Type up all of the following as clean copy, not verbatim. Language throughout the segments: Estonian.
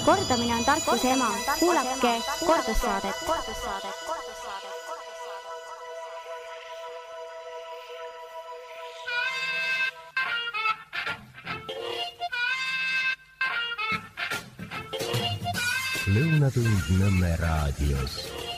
Kordamine on tarkuse ema. Kuulake kordussaadet. Lõunatund Nõmme raadios.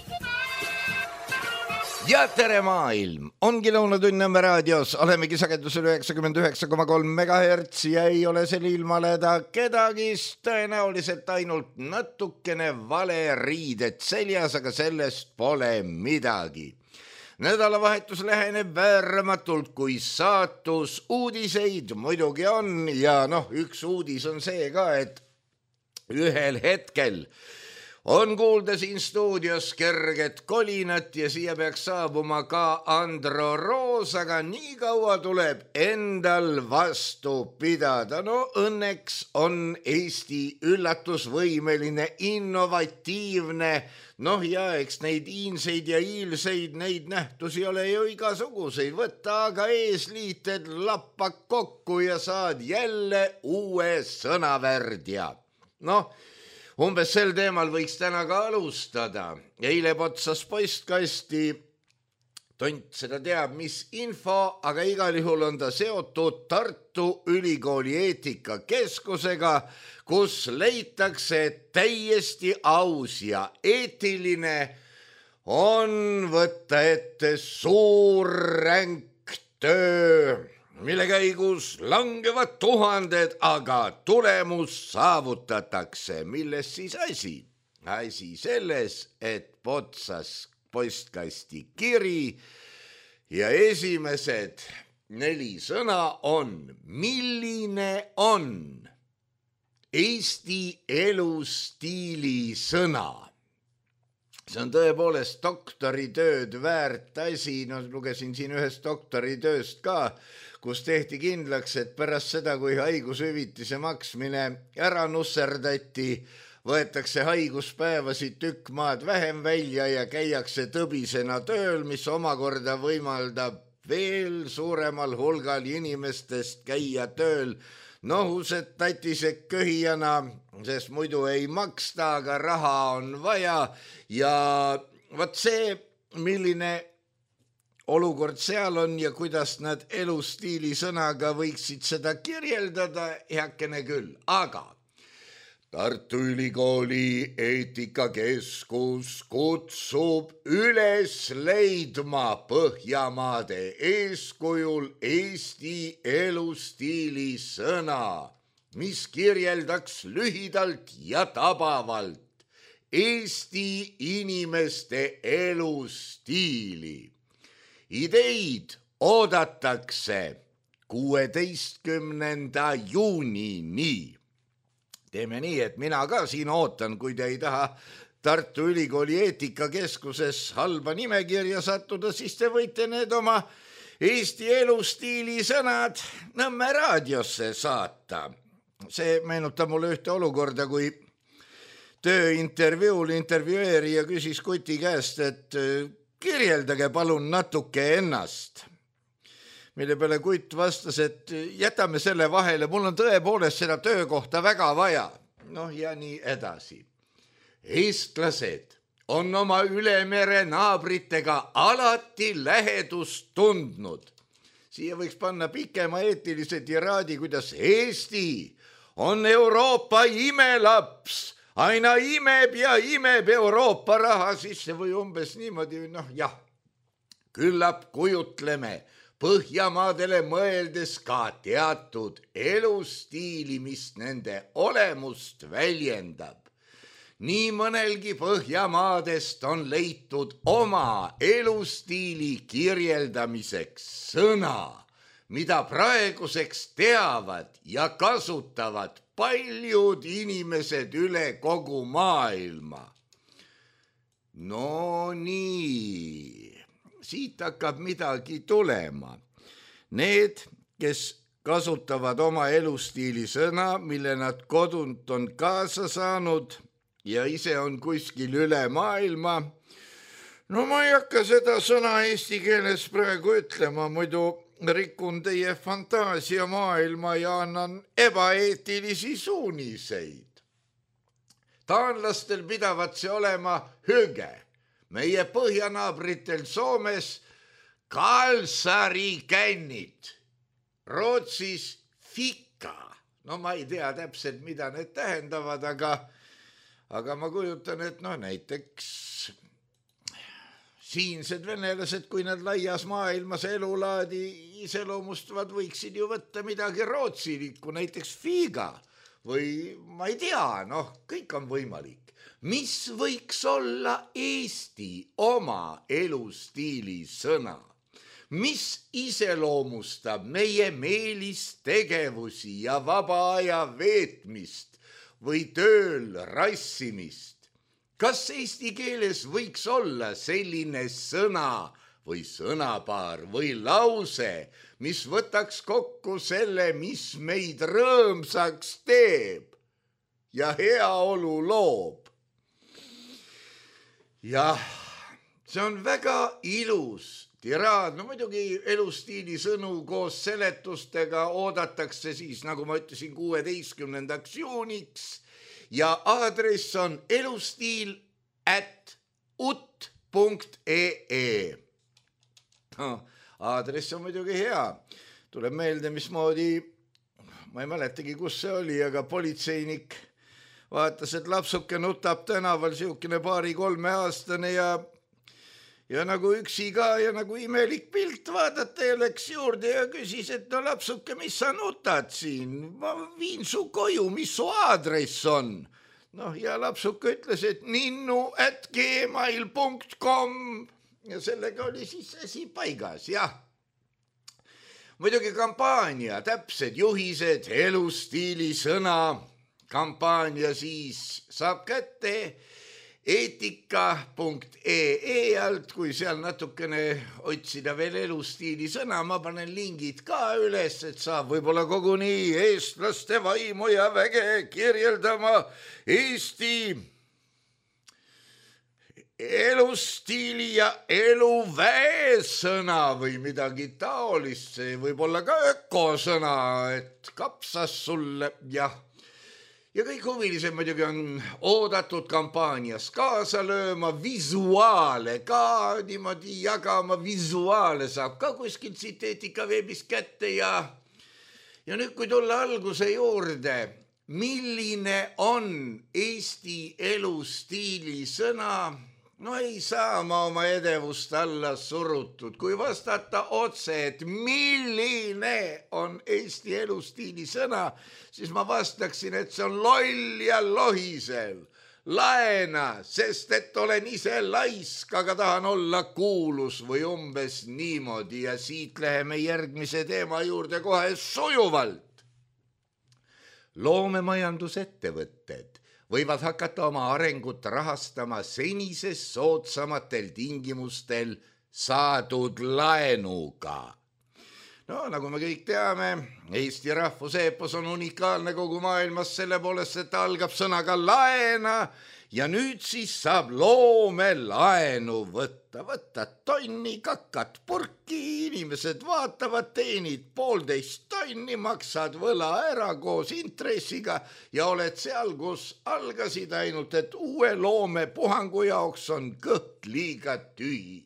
Ja tere maailm! Ongi Lõunatund Nõmme raadios. Olemegi sagedusel 99,3 MHz ja ei ole seal ilmaleda kedagist. Tõenäoliselt ainult natukene vale riided seljas, aga sellest pole midagi. Nädalavahetus läheneb vääramatult kui saatus. Uudiseid muidugi on ja üks uudis on see ka, et ühel hetkel on kuulda siin stuudios kerget kolinat ja siia peaks saabuma ka Andro Roos, aga nii kaua tuleb endal vastu pidada. Õnneks on Eesti üllatusvõimeline, innovatiivne, ja eks neid iinseid ja iilseid, neid nähtusi ole ju igasuguseid. Võtta aga eesliited, lappa kokku ja saad jälle uue sõnavärdja. Umbes sel teemal võiks täna ka alustada. Eile potsas postkasti, tont seda teab, mis info, aga igal juhul on ta seotud Tartu Ülikooli eetikakeskusega, kus leitakse täiesti aus ja eetiline on võtta ette suur ränk töö, mille käigus langevad tuhanded, aga tulemus saavutatakse. Milles siis asi? Asi selles, et potsas postkasti kiri ja esimesed 4 sõna on: milline on Eesti elustiili sõna? See on tõepoolest doktoritööd väärt asi. Lugesin siin ühest doktoritööst ka, kus tehti kindlaks, et pärast seda, kui haigushüvitise maksmine ära nusserdati, võetakse haiguspäevasid tükk maad vähem välja ja käiakse tõbisena tööl, mis omakorda võimaldab veel suuremal hulgal inimestest käia tööl nohused tatised köhijana, sest muidu ei maksta, aga raha on vaja. Ja vaat see, milline olukord seal on ja kuidas nad elustiili sõnaga võiksid seda kirjeldada, heakene küll. Aga Tartu Ülikooli eetikakeskus kutsub üles leidma Põhjamaade eeskujul Eesti elustiili sõna, mis kirjeldaks lühidalt ja tabavalt Eesti inimeste elustiili. Ideid oodatakse 16. juunini. Teeme nii, et mina ka siin ootan, kui te ei taha Tartu Ülikooli eetikakeskuses halba nimekirja sattuda, siis te võite need oma Eesti elustiili sõnad Nõmme raadiosse saata. See meenutab mulle ühte olukorda, kui tööintervjuul intervjueerija küsis kuti käest, et kirjeldage palun natuke ennast. Mille peale kutt vastas, et jätame selle vahele, mul on tõepoolest seda töökohta väga vaja. Ja nii edasi. Eestlased on oma ülemere naabritega alati lähedust tundnud. Siia võiks panna pikema eetilise tiraadi, kuidas Eesti on Euroopa imelaps. Aina imeb ja imeb Euroopa raha sisse või umbes niimoodi, küllap kujutleme Põhjamaadele mõeldes ka teatud elustiili, mis nende olemust väljendab. Nii mõnelgi Põhjamaadest on leitud oma elustiili kirjeldamiseks sõna, mida praeguseks teavad ja kasutavad paljud inimesed üle kogu maailma. No nii, siit hakkab midagi tulema. Need, kes kasutavad oma elustiili sõna, mille nad kodunt on kaasa saanud ja ise on kuskil üle maailma. No ma ei hakka seda sõna eesti keeles praegu ütlema, muidu rikun teie fantaasia maailma ja annan ebaeetilisi suuniseid. Taanlastel pidavat see olema hüge. Meie põhjanaabritel Soomes kalsari kännid, Rootsis fika. No ma ei tea täpselt, mida need tähendavad, aga ma kujutan, et näiteks siinsed venelased, kui nad laias maailmas elulaadi iseloomustavad, võiksid ju võtta midagi rootsilikku, näiteks figa või ma ei tea, kõik on võimalik. Mis võiks olla Eesti oma elustiili sõna? Mis iseloomustab meie meelistegevusi ja vaba aja veetmist või tööl rassimist? Kas eesti keeles võiks olla selline sõna või sõnapaar või lause, mis võtaks kokku selle, mis meid rõõmsaks teeb ja heaolu loob? Jah, see on väga ilus tiraad. No muidugi elustiili sõnu koos seletustega oodatakse siis, nagu ma ütlesin, 16. juuniks ja aadress on elustiil@ut.ee. Aadress on muidugi hea. Tuleb meelde, mismoodi, ma ei mäletagi, kus see oli, aga politseinik vaatas, et lapsuke nutab tänaval, siukene 2-3 aastane ja nagu üksi ka ja nagu imelik pilt vaadata ja läks juurde ja küsis, et lapsuke, mis sa nutad siin? Ma viin su koju, mis su aadress on? Ja lapsuke ütles, et ninnu@gmail.com ja sellega oli siis asi paigas, jah. Muidugi kampaania, täpsed juhised, elustiili sõna, kampaania siis saab kätte eetika.ee alt, kui seal natukene otsida veel elustiili sõna, ma panen lingid ka üles, et saab võib-olla koguni eestlaste vaimu ja väge kirjeldama Eesti elustiili ja eluväe sõna või midagi taolist, see võib olla ka ökosõna, et kapsas sulle, jah. Ja kõik huvilised muidugi on oodatud kampaanias kaasa lööma, visuaale ka niimoodi jagama, visuaale saab ka kuskilt siit Eetika veebist kätte ja nüüd, kui tulla alguse juurde, milline on Eesti elustiili sõna? No ei saa ma oma edevust alla surutud, kui vastata otse, et milline on Eesti elustiili sõna, siis ma vastaksin, et see on loll ja lohisev. Laena, sest et olen ise laisk, aga tahan olla kuulus või umbes niimoodi ja siit läheme järgmise teema juurde kohe sujuvalt. Loomemajandusettevõtted võivad hakata oma arengut rahastama senisest soodsamatel tingimustel saadud laenuga. No nagu me kõik teame, Eesti rahvuseepos on unikaalne kogu maailmas selle poolest, et ta algab sõnaga laena ja nüüd siis saab loomelaenu võtta tonni kakat purki, inimesed vaatavad, teenid 1,5 tonni, maksad võla ära koos intressiga ja oled seal, kus algasid, ainult et uue loomepuhangu jaoks on kõht liiga tühi.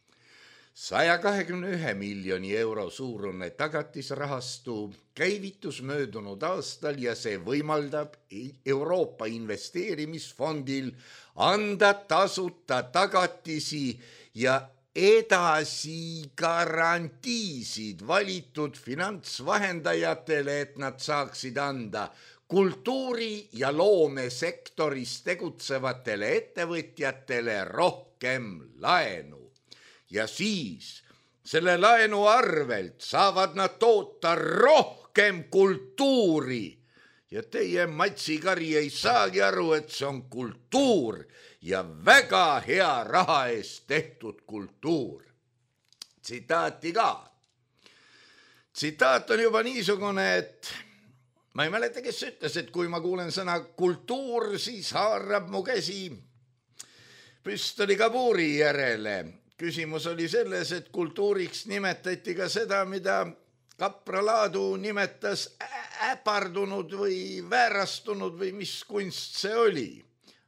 121 miljoni euro suurune tagatisrahastu käivitus möödunud aastal ja see võimaldab Euroopa investeerimisfondil anda tasuta tagatisi ja edasi garantiisid valitud finantsvahendajatele, et nad saaksid anda kultuuri- ja loomesektoris tegutsevatele ettevõtjatele rohkem laenu. Ja siis selle laenu arvelt saavad nad toota rohkem kultuuri. Ja teie matsikari ei saagi aru, et see on kultuur ja väga hea raha eest tehtud kultuur. Tsitaati ka. Tsitaat on juba niisugune, et ma ei mäleta, kes ütles, et kui ma kuulen sõna kultuur, siis haarab mu käsi püstoli kabuuri järele. Küsimus oli selles, et kultuuriks nimetati ka seda, mida Kapra Laadu nimetas äpardunud või väärastunud või mis kunst see oli.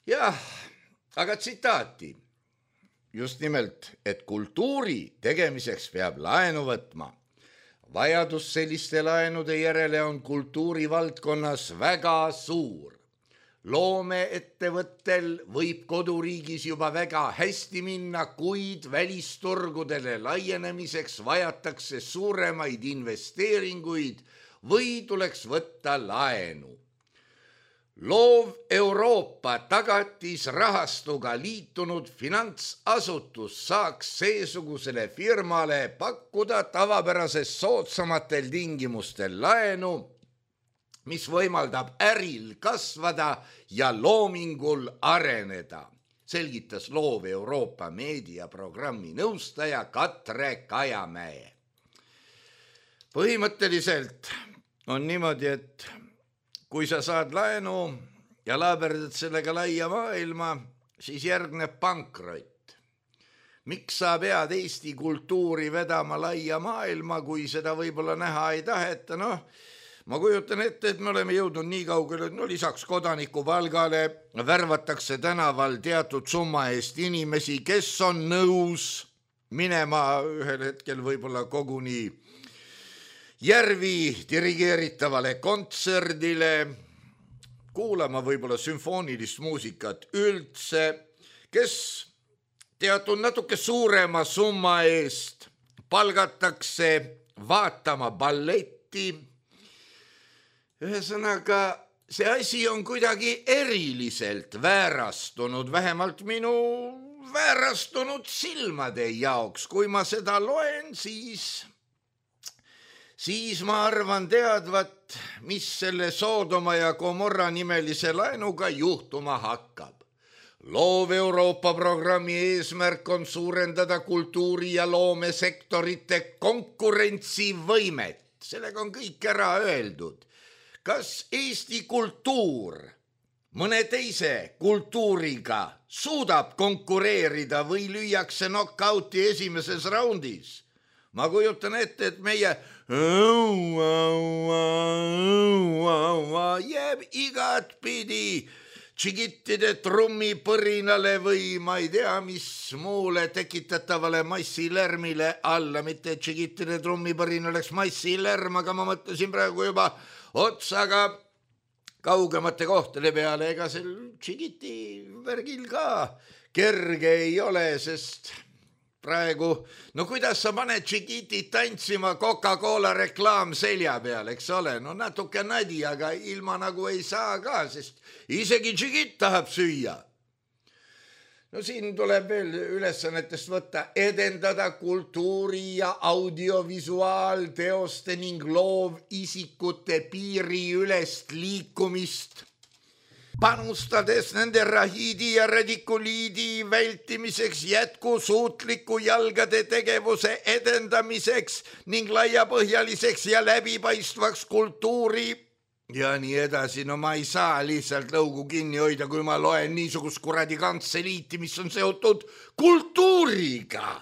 Jah, aga tsitaati. Just nimelt, et kultuuri tegemiseks peab laenu võtma. Vajadus selliste laenude järele on kultuurivaldkonnas väga suur. Loomeettevõttel võib koduriigis juba väga hästi minna, kuid välisturgudele laienemiseks vajatakse suuremaid investeeringuid või tuleks võtta laenu. Loov Euroopa tagatisrahastuga liitunud finantsasutus saaks seesugusele firmale pakkuda tavapärasest soodsamatel tingimustel laenu, mis võimaldab äril kasvada ja loomingul areneda, selgitas Loov Euroopa meediaprogrammi nõustaja Katre Kajamäe. Põhimõtteliselt on niimoodi, et kui sa saad laenu ja laaberdad sellega laia maailma, siis järgneb pankrott. Miks sa pead Eesti kultuuri vedama laia maailma, kui seda võib-olla näha ei taheta? Ma kujutan ette, et me oleme jõudnud nii kaugele, et lisaks kodanikupalgale värvatakse tänaval teatud summa eest inimesi, kes on nõus minema ühel hetkel võib-olla koguni Järvi dirigeeritavale kontserdile, kuulama võib-olla sümfoonilist muusikat üldse, kes teatud natuke suurema summa eest palgatakse vaatama balletti. Ühesõnaga, see asi on kuidagi eriliselt väärastunud, vähemalt minu väärastunud silmade jaoks. Kui ma seda loen, siis ma arvan teadvat, mis selle Soodoma ja Gomorra nimelise laenuga juhtuma hakkab. Loov Euroopa programmi eesmärk on suurendada kultuuri- ja loomesektorite konkurentsivõimet. Sellega on kõik ära öeldud. Kas Eesti kultuur mõne teise kultuuriga suudab konkureerida või lüüakse knockouti esimeses raundis? Ma kujutan ette, et meie jääb igat pidi tšigittide trummipõrinale või ma ei tea, mis muule tekitatavale massilärmile alla, mitte tšigittide trummipõrin oleks massilärm, aga ma mõtlesin praegu juba otsaga kaugemate kohtade peale, ega sel tšigiti värgil ka kerge ei ole, sest praegu, kuidas sa paned tšigitit tantsima Coca-Cola reklaam selja peal, eks ole, natuke nadi, aga ilma nagu ei saa ka, sest isegi tšigit tahab süüa. Siin tuleb veel ülesannetest võtta, edendada kultuuri- ja audiovisuaalteoste ning loovisikute piiriülest liikumist, panustades nende rahiidi ja radikuliidi vältimiseks, jätkusuutliku jalgade tegevuse edendamiseks ning laiapõhjaliseks ja läbipaistvaks kultuuri ja nii edasi. Ma ei saa lihtsalt lõugu kinni hoida, kui ma loen niisugust kuradi kantseliiti, mis on seotud kultuuriga.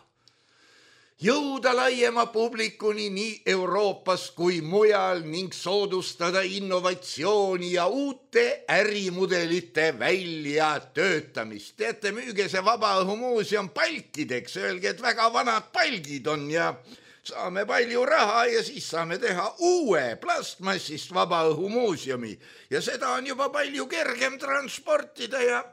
Jõuda laiema publikuni nii Euroopas kui mujal ning soodustada innovatsiooni ja uute ärimudelite väljatöötamist. Teate, müüge see Vabaõhumuuseum palkideks, öelge, et väga vanad palgid on ja saame palju raha ja siis saame teha uue plastmassist Vabaõhumuuseumi ja seda on juba palju kergem transportida ja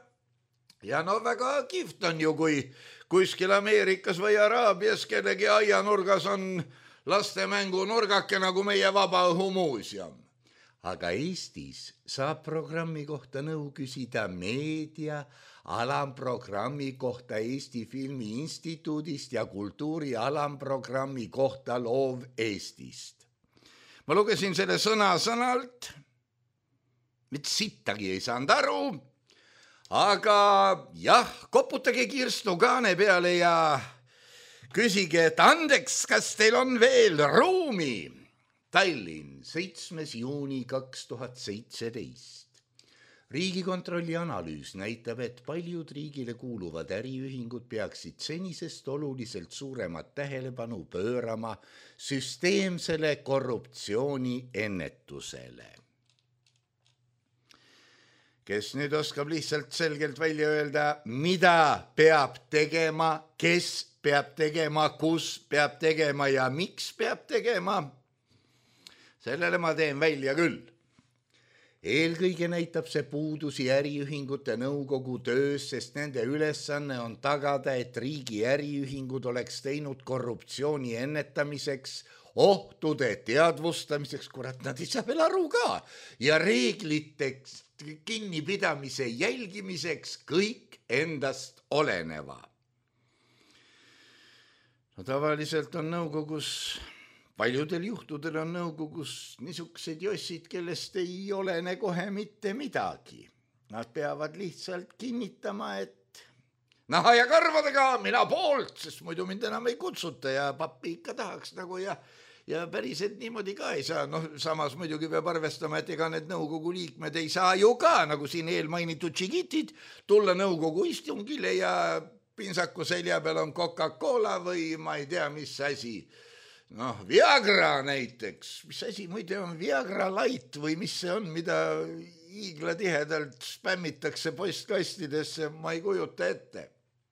väga kihvt on ju, kui kuskil Ameerikas või Araabias kellegi aianurgas on lastemängu nurgake nagu meie Vabaõhumuuseum. Aga Eestis saab programmi kohta nõu küsida meedia alamprogrammi kohta Eesti Filmi Instituudist ja kultuuri alamprogrammi kohta Loov Eestist. Ma lugesin selle sõna-sõnalt, mitte sittagi ei saanud aru, aga jah, koputage Kirstu kaane peale ja küsige, et andeks, kas teil on veel ruumi? Tallinn, 7. juuni 2017. Riigikontrolli analüüs näitab, et paljud riigile kuuluvad äriühingud peaksid senisest oluliselt suuremat tähelepanu pöörama süsteemsele korruptsiooni ennetusele. kes nüüd oskab lihtsalt selgelt välja öelda, mida peab tegema, kes peab tegema, kus peab tegema ja miks peab tegema. Sellele ma teen välja küll. Eelkõige näitab see puudusi äriühingute nõukogu töös, sest nende ülesanne on tagada, et riigi äriühingud oleks teinud korruptsiooni ennetamiseks, ohtude teadvustamiseks, kurat, nad ei saa veel aru ka, ja reegliteks kinnipidamise jälgimiseks kõik endast oleneva. No tavaliselt on nõukogus, paljudel juhtudel on nõukogus niisugused jossid, kellest ei olene kohe mitte midagi. Nad peavad lihtsalt kinnitama, et naha ja karvadega mina poolt, sest muidu mind enam ei kutsuta ja pappi ikka tahaks nagu ja päriselt niimoodi ka ei saa. No samas muidugi peab arvestama, et ega need nõukogu liikmed ei saa ju ka, nagu siin eelmainitud tšigitid, tulla nõukogu istungile ja pinsaku selja peal on Coca-Cola või ma ei tea, mis asi. Noh, Viagra näiteks. Mis asi muide on Viagra Light või mis see on, mida hiigla tihedalt spämmitakse postkastidesse, ma ei kujuta ette.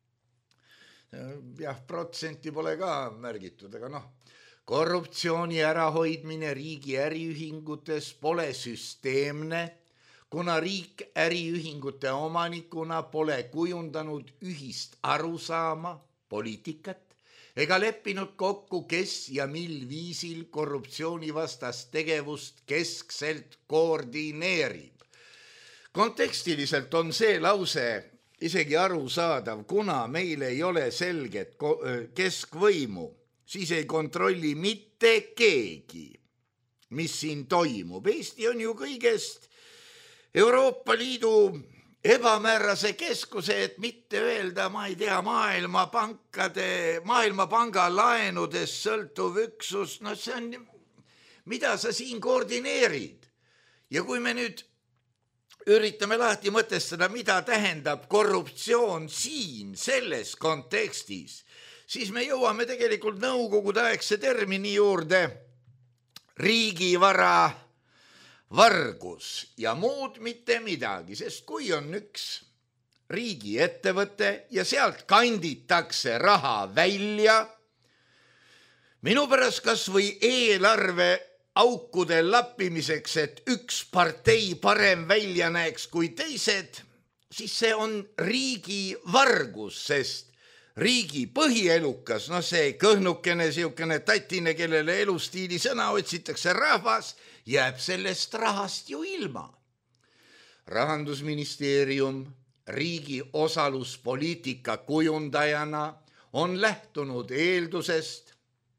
Jah, protsenti pole ka märgitud, aga noh, korruptsiooni ärahoidmine riigi äriühingutes pole süsteemne, kuna riik äriühingute omanikuna pole kujundanud ühist arusaama, poliitikat, ega leppinud kokku, kes ja mil viisil korruptsioonivastast tegevust keskselt koordineerib. Kontekstiliselt on see lause isegi arusaadav, kuna meil ei ole selget keskvõimu, siis ei kontrolli mitte keegi, mis siin toimub. Eesti on ju kõigest Euroopa Liidu ebamäärase keskuse, et mitte öelda, ma ei tea, Maailmapanga laenudest sõltuv üksus, no see on, mida sa siin koordineerid. Ja kui me nüüd üritame lahti mõtestada, mida tähendab korruptsioon siin, selles kontekstis, siis me jõuame tegelikult nõukogudeaegse termini juurde riigivara vargus ja muud mitte midagi, sest kui on üks riigiettevõte ja sealt kanditakse raha välja, minu pärast kas või eelarve aukude lappimiseks, et üks partei parem välja näeks kui teised, siis see on riigi vargus, sest riigi põhielukas, no see kõhnukene, siukene tatine, kellele elustiili sõna otsitakse rahvas, jääb sellest rahast ju ilma. Rahandusministeerium riigi osaluspoliitika kujundajana on lähtunud eeldusest.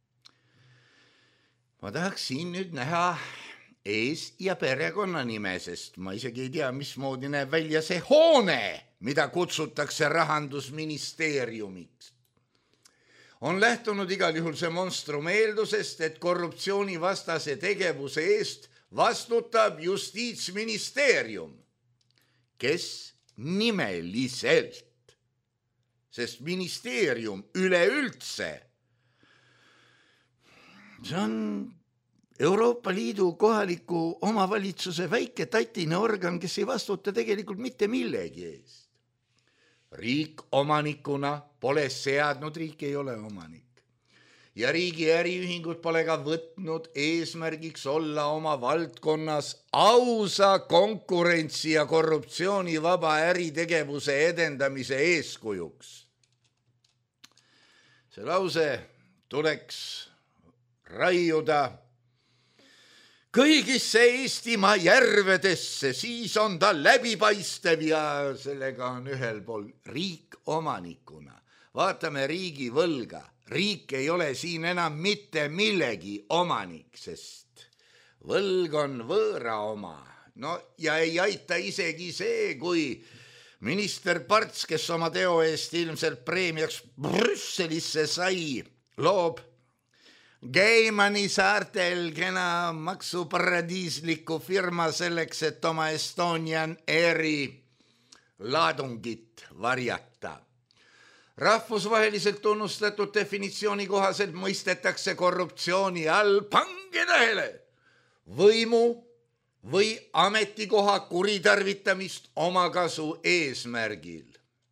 Ma tahaks siin nüüd näha ees- ja perekonnanime, sest ma isegi ei tea, mismoodi näeb välja see hoone, mida kutsutakse Rahandusministeeriumiks. On lähtunud igal juhul see monstrum eeldusest, et korruptsioonivastase tegevuse eest vastutab Justiitsministeerium, kes nimeliselt, sest ministeerium üleüldse, see on Euroopa Liidu kohaliku omavalitsuse väike tatine organ, kes ei vastuta tegelikult mitte millegi eest. Riik omanikuna pole seadnud, riik ei ole omanik. Ja riigi äriühingud pole ka võtnud eesmärgiks olla oma valdkonnas ausa konkurentsi ja korruptsioonivaba äritegevuse edendamise eeskujuks. See lause tuleks raiuda kõigisse Eestimaa järvedesse, siis on ta läbipaistev ja sellega on ühel pool riik omanikuna. Vaatame riigi võlga. Riik ei ole siin enam mitte millegi omanik, sest võlg on võõra oma. No ja ei aita isegi see, kui minister Parts, kes oma teo eest ilmselt preemiaks Brüsselisse sai, loob Keimani saartel kena maksuparadiisliku firma selleks, et oma Estonian Airi laadungit varjata. Rahvusvaheliselt tunnustatud definitsiooni kohaselt mõistetakse korruptsiooni all, pange tähele, võimu või ametikoha kuritarvitamist omakasu eesmärgil.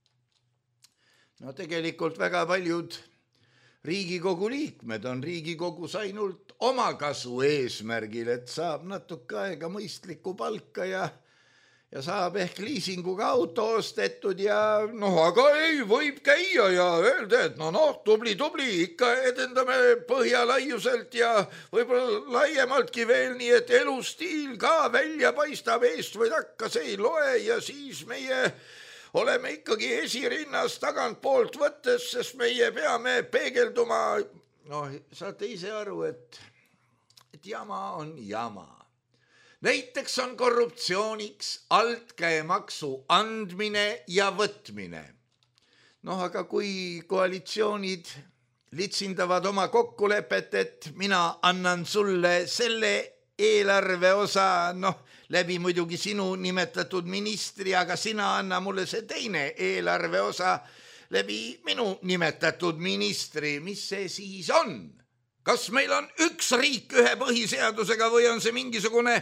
No tegelikult väga paljud Riigikogu liikmed on Riigikogus ainult omakasu eesmärgil, et saab natuke aega mõistlikku palka ja saab ehk liisinguga auto ostetud ja aga ei, võib käia ja öelda, et tubli, ikka edendame põhjalaiuselt ja võib-olla laiemaltki veel nii, et elustiil ka välja paistab eest või takka, see ei loe ja siis meie oleme ikkagi esirinnas tagantpoolt võttes, sest meie peame peegelduma. Saate ise aru, et jama on jama. Näiteks on korruptsiooniks altkäemaksu andmine ja võtmine. Aga kui koalitsioonid litsindavad oma kokkulepet, et mina annan sulle selle eelarve osa, läbi muidugi sinu nimetatud ministri, aga sina anna mulle see teine eelarve osa läbi minu nimetatud ministri. Mis see siis on? Kas meil on üks riik ühe põhiseadusega või on see mingisugune...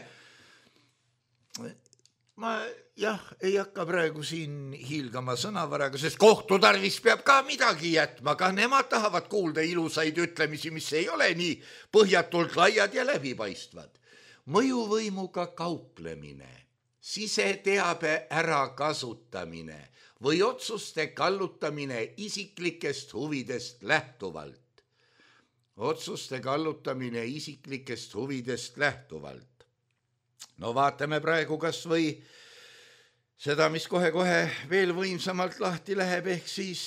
Ma ei hakka praegu siin hiilgama sõnavaraga, sest kohtutarvis peab ka midagi jätma, ka nemad tahavad kuulda ilusaid ütlemisi, mis ei ole nii põhjatult laiad ja läbipaistvad. Mõjuvõimuga kauplemine, siseteabe ärakasutamine või otsuste kallutamine isiklikest huvidest lähtuvalt. Otsuste kallutamine isiklikest huvidest lähtuvalt. Vaatame praegu kas või seda, mis kohe-kohe veel võimsamalt lahti läheb, ehk siis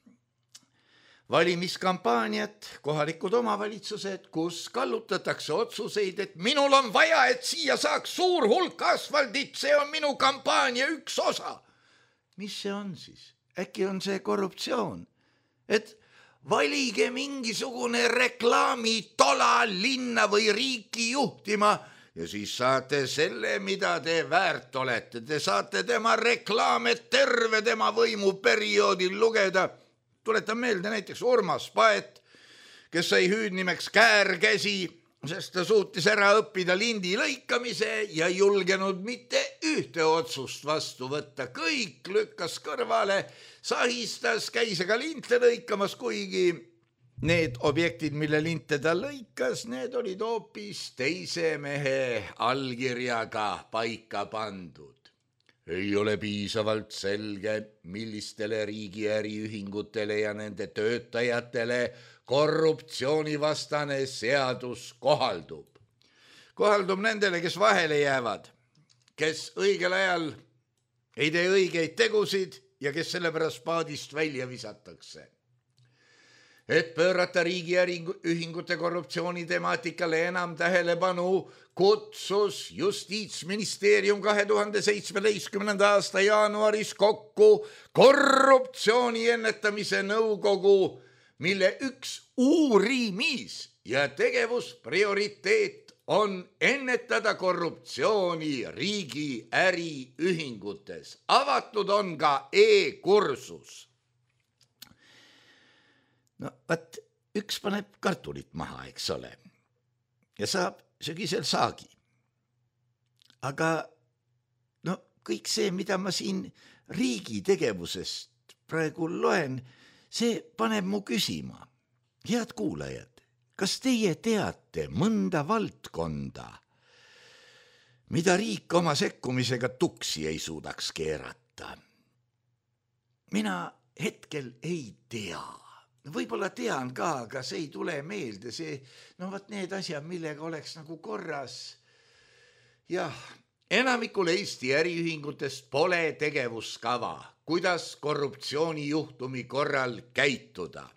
valimiskampaaniat, kohalikud omavalitsused, kus kallutatakse otsuseid, et minul on vaja, et siia saaks suur hulk asfaldit, see on minu kampaania üks osa. Mis see on siis? Äkki on see korruptsioon? Et valige mingisugune reklaamitola linna või riiki juhtima ja siis saate selle, mida te väärt olete. Te saate tema reklaame terve tema võimuperioodil lugeda. Tuletan meelde näiteks Urmas Paet, kes sai hüüdnimeks Käärkäsi, sest ta suutis ära õppida lindi lõikamise ja julgenud mitte ühte otsust vastu võtta. Kõik lükkas kõrvale, sahistas, käis aga linte lõikamas, kuigi need objektid, mille linte ta lõikas, need olid hoopis teise mehe allkirjaga paika pandud. Ei ole piisavalt selge, millistele riigi äriühingutele ja nende töötajatele korruptsioonivastane seadus kohaldub. Kohaldub nendele, kes vahele jäävad, kes õigel ajal ei tee õigeid tegusid ja kes sellepärast paadist välja visatakse. Et pöörata riigi äriühingute korruptsiooni temaatikale enam tähelepanu, kutsus Justiitsministeerium 2017. aasta jaanuaris kokku korruptsiooni ennetamise nõukogu, mille üks uurimis- ja tegevusprioriteet on ennetada korruptsiooni riigi äriühingutes. Avatud on ka e-kursus. Vaat üks paneb kartulit maha, eks ole, ja saab sügisel saagi. Aga kõik see, mida ma siin riigi tegevusest praegu loen, see paneb mu küsima. Head kuulajad, kas teie teate mõnda valdkonda, mida riik oma sekkumisega tuksi ei suudaks keerata? Mina hetkel ei tea. Võib-olla tean ka, aga see ei tule meelde. Vaat need asjad, millega oleks nagu korras. Jah, enamikul Eesti äriühingutest pole tegevuskava, kuidas korruptsioonijuhtumi korral käituda.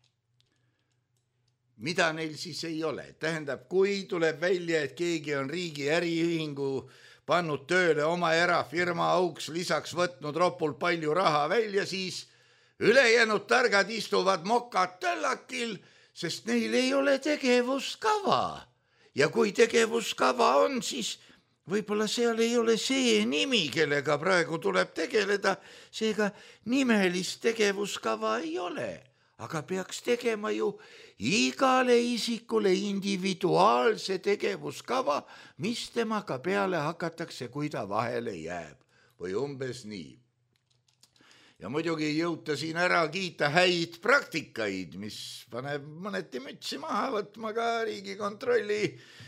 Mida neil siis ei ole? Tähendab, kui tuleb välja, et keegi on riigi äriühingu pannud tööle oma erafirma auks, lisaks võtnud ropult palju raha välja, siis ülejäänud targad istuvad mokad töllakil, sest neil ei ole tegevuskava. Ja kui tegevuskava on, siis võib-olla seal ei ole see nimi, kellega praegu tuleb tegeleda, seega nimelist tegevuskava ei ole. aga peaks tegema ju igale isikule individuaalse tegevuskava, mis temaga peale hakatakse, kui ta vahele jääb või umbes nii. Ja muidugi ei jõuta siin ära kiita häid praktikaid, mis paneb mõneti mütsi maha võtma ka Riigikontrolli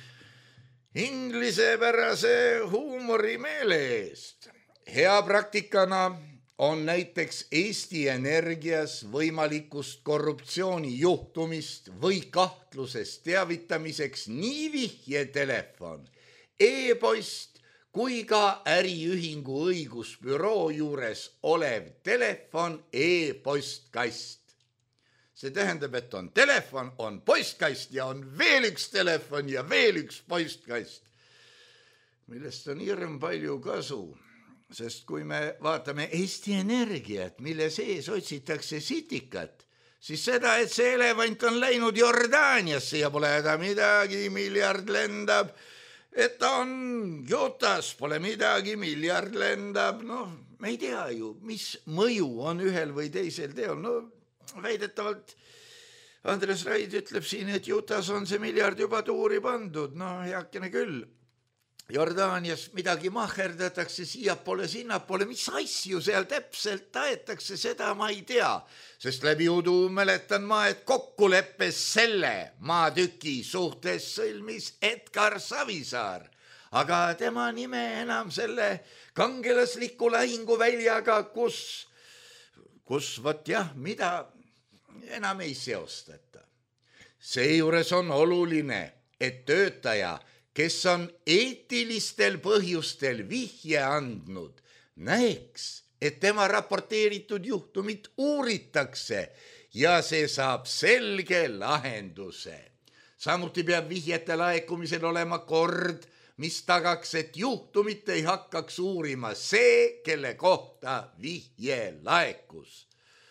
inglisepärase huumorimeele eest. Hea praktikana on näiteks Eesti Energias võimalikust korruptsioonijuhtumist või kahtlusest teavitamiseks nii vihjetelefon, e-post kui ka äriühingu õigusbüroo juures olev telefon e-postkast. See tähendab, et on telefon, on postkast ja on veel üks telefon ja veel üks postkast, millest on hirm palju kasu. Sest kui me vaatame Eesti Energiat, mille sees otsitakse sitikat, siis seda, et see elevant on läinud Jordaaniasse ja pole häda midagi, miljard lendab, et ta on Jutas, pole midagi, miljard lendab, me ei tea ju, mis mõju on ühel või teisel teol. Väidetavalt Andres Raid ütleb siin, et Jutas on see miljard juba tuuri pandud, heakene küll. Jordaanias midagi mahherdatakse siiapoole, sinnapoole, mis asju seal täpselt taetakse, seda ma ei tea, sest läbi udu mäletan ma, et kokkuleppes selle maatüki suhtes sõlmis Edgar Savisaar, aga tema nime enam selle kangelasliku lahinguväljaga, kus vot jah, mida enam ei seostata. Seejuures on oluline, et töötaja, kes on eetilistel põhjustel vihje andnud, näeks, et tema raporteeritud juhtumit uuritakse ja see saab selge lahenduse. Samuti peab vihjete laekumisel olema kord, mis tagaks, et juhtumit ei hakkaks uurima see, kelle kohta vihje laekus.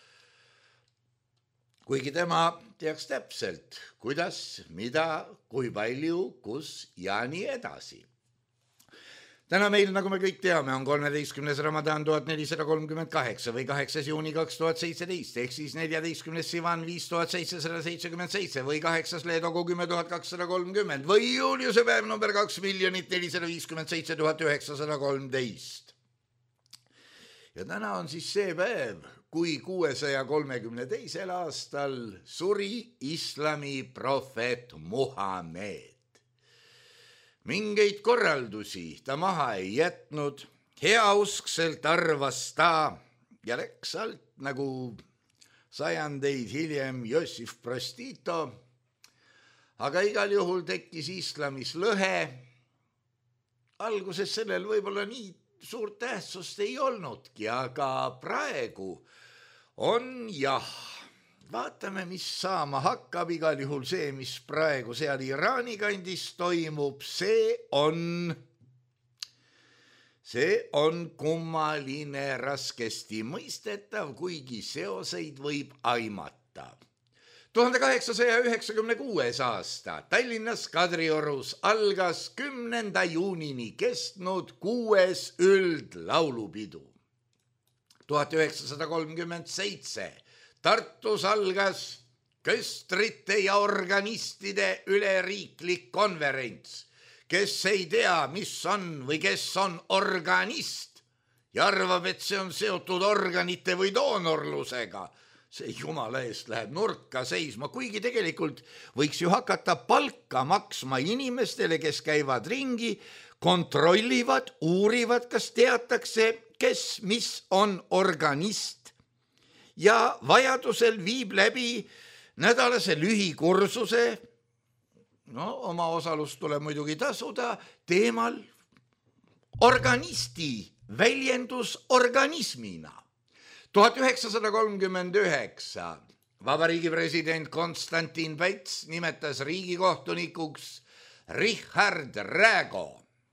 Kuigi tema teaks täpselt, kuidas, mida, kui palju, kus ja nii edasi. Täna meil, nagu me kõik teame, on 13. Ramadan 1438 või 8. juuni 2017 ehk siis 14. Sivan 5777 või 8. Leedogu 10230 või Juliuse päev number 2 457 913. Ja täna on siis see päev, kui 632. aastal suri islami prohvet Muhamed. Mingeid korraldusi ta maha ei jätnud, heauskselt arvas ta ja läks alt nagu sajandeid hiljem Jossif Broz Tito, aga igal juhul tekkis islamis lõhe. Alguses sellel võib-olla nii suurt tähtsust ei olnudki, aga praegu on jah, vaatame, mis saama hakkab, igal juhul see, mis praegu seal Iraani kandis toimub, see on kummaline, raskesti mõistetav, kuigi seoseid võib aimata. 1896. aasta Tallinnas Kadriorus algas 10. juunini kestnud 6. üldlaulupidu. 1937 Tartus algas köstrite ja organistide üleriiklik konverents. Kes ei tea, mis on või kes on organist ja arvab, et see on seotud organite või doonorlusega, see jumala eest läheb nurka seisma, kuigi tegelikult võiks ju hakata palka maksma inimestele, kes käivad ringi, kontrollivad, uurivad, kas teatakse, kes, mis on organist ja vajadusel viib läbi nädalase lühikursuse, oma osalust tuleb muidugi tasuda, teemal organisti väljendus organismina. 1939 Vabariigi president Konstantin Päts nimetas riigikohtunikuks Richard Räägo.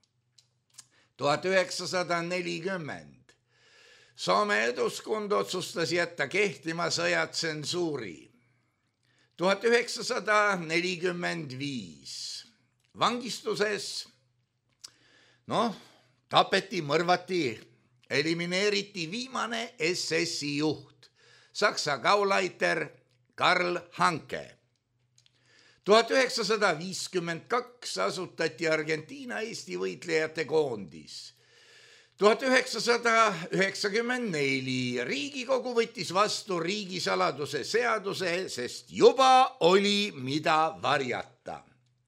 1940 Soome Eduskunta otsustas jätta kehtima sõjatsensuuri. 1945 vangistuses tapeti, mõrvati, elimineeriti viimane SS-i juht, Saksa Gauleiter Karl Hanke. 1952 asutati Argentiina Eesti võitlejate koondis. 1994 Riigikogu võttis vastu riigisaladuse seaduse, sest juba oli mida varjata.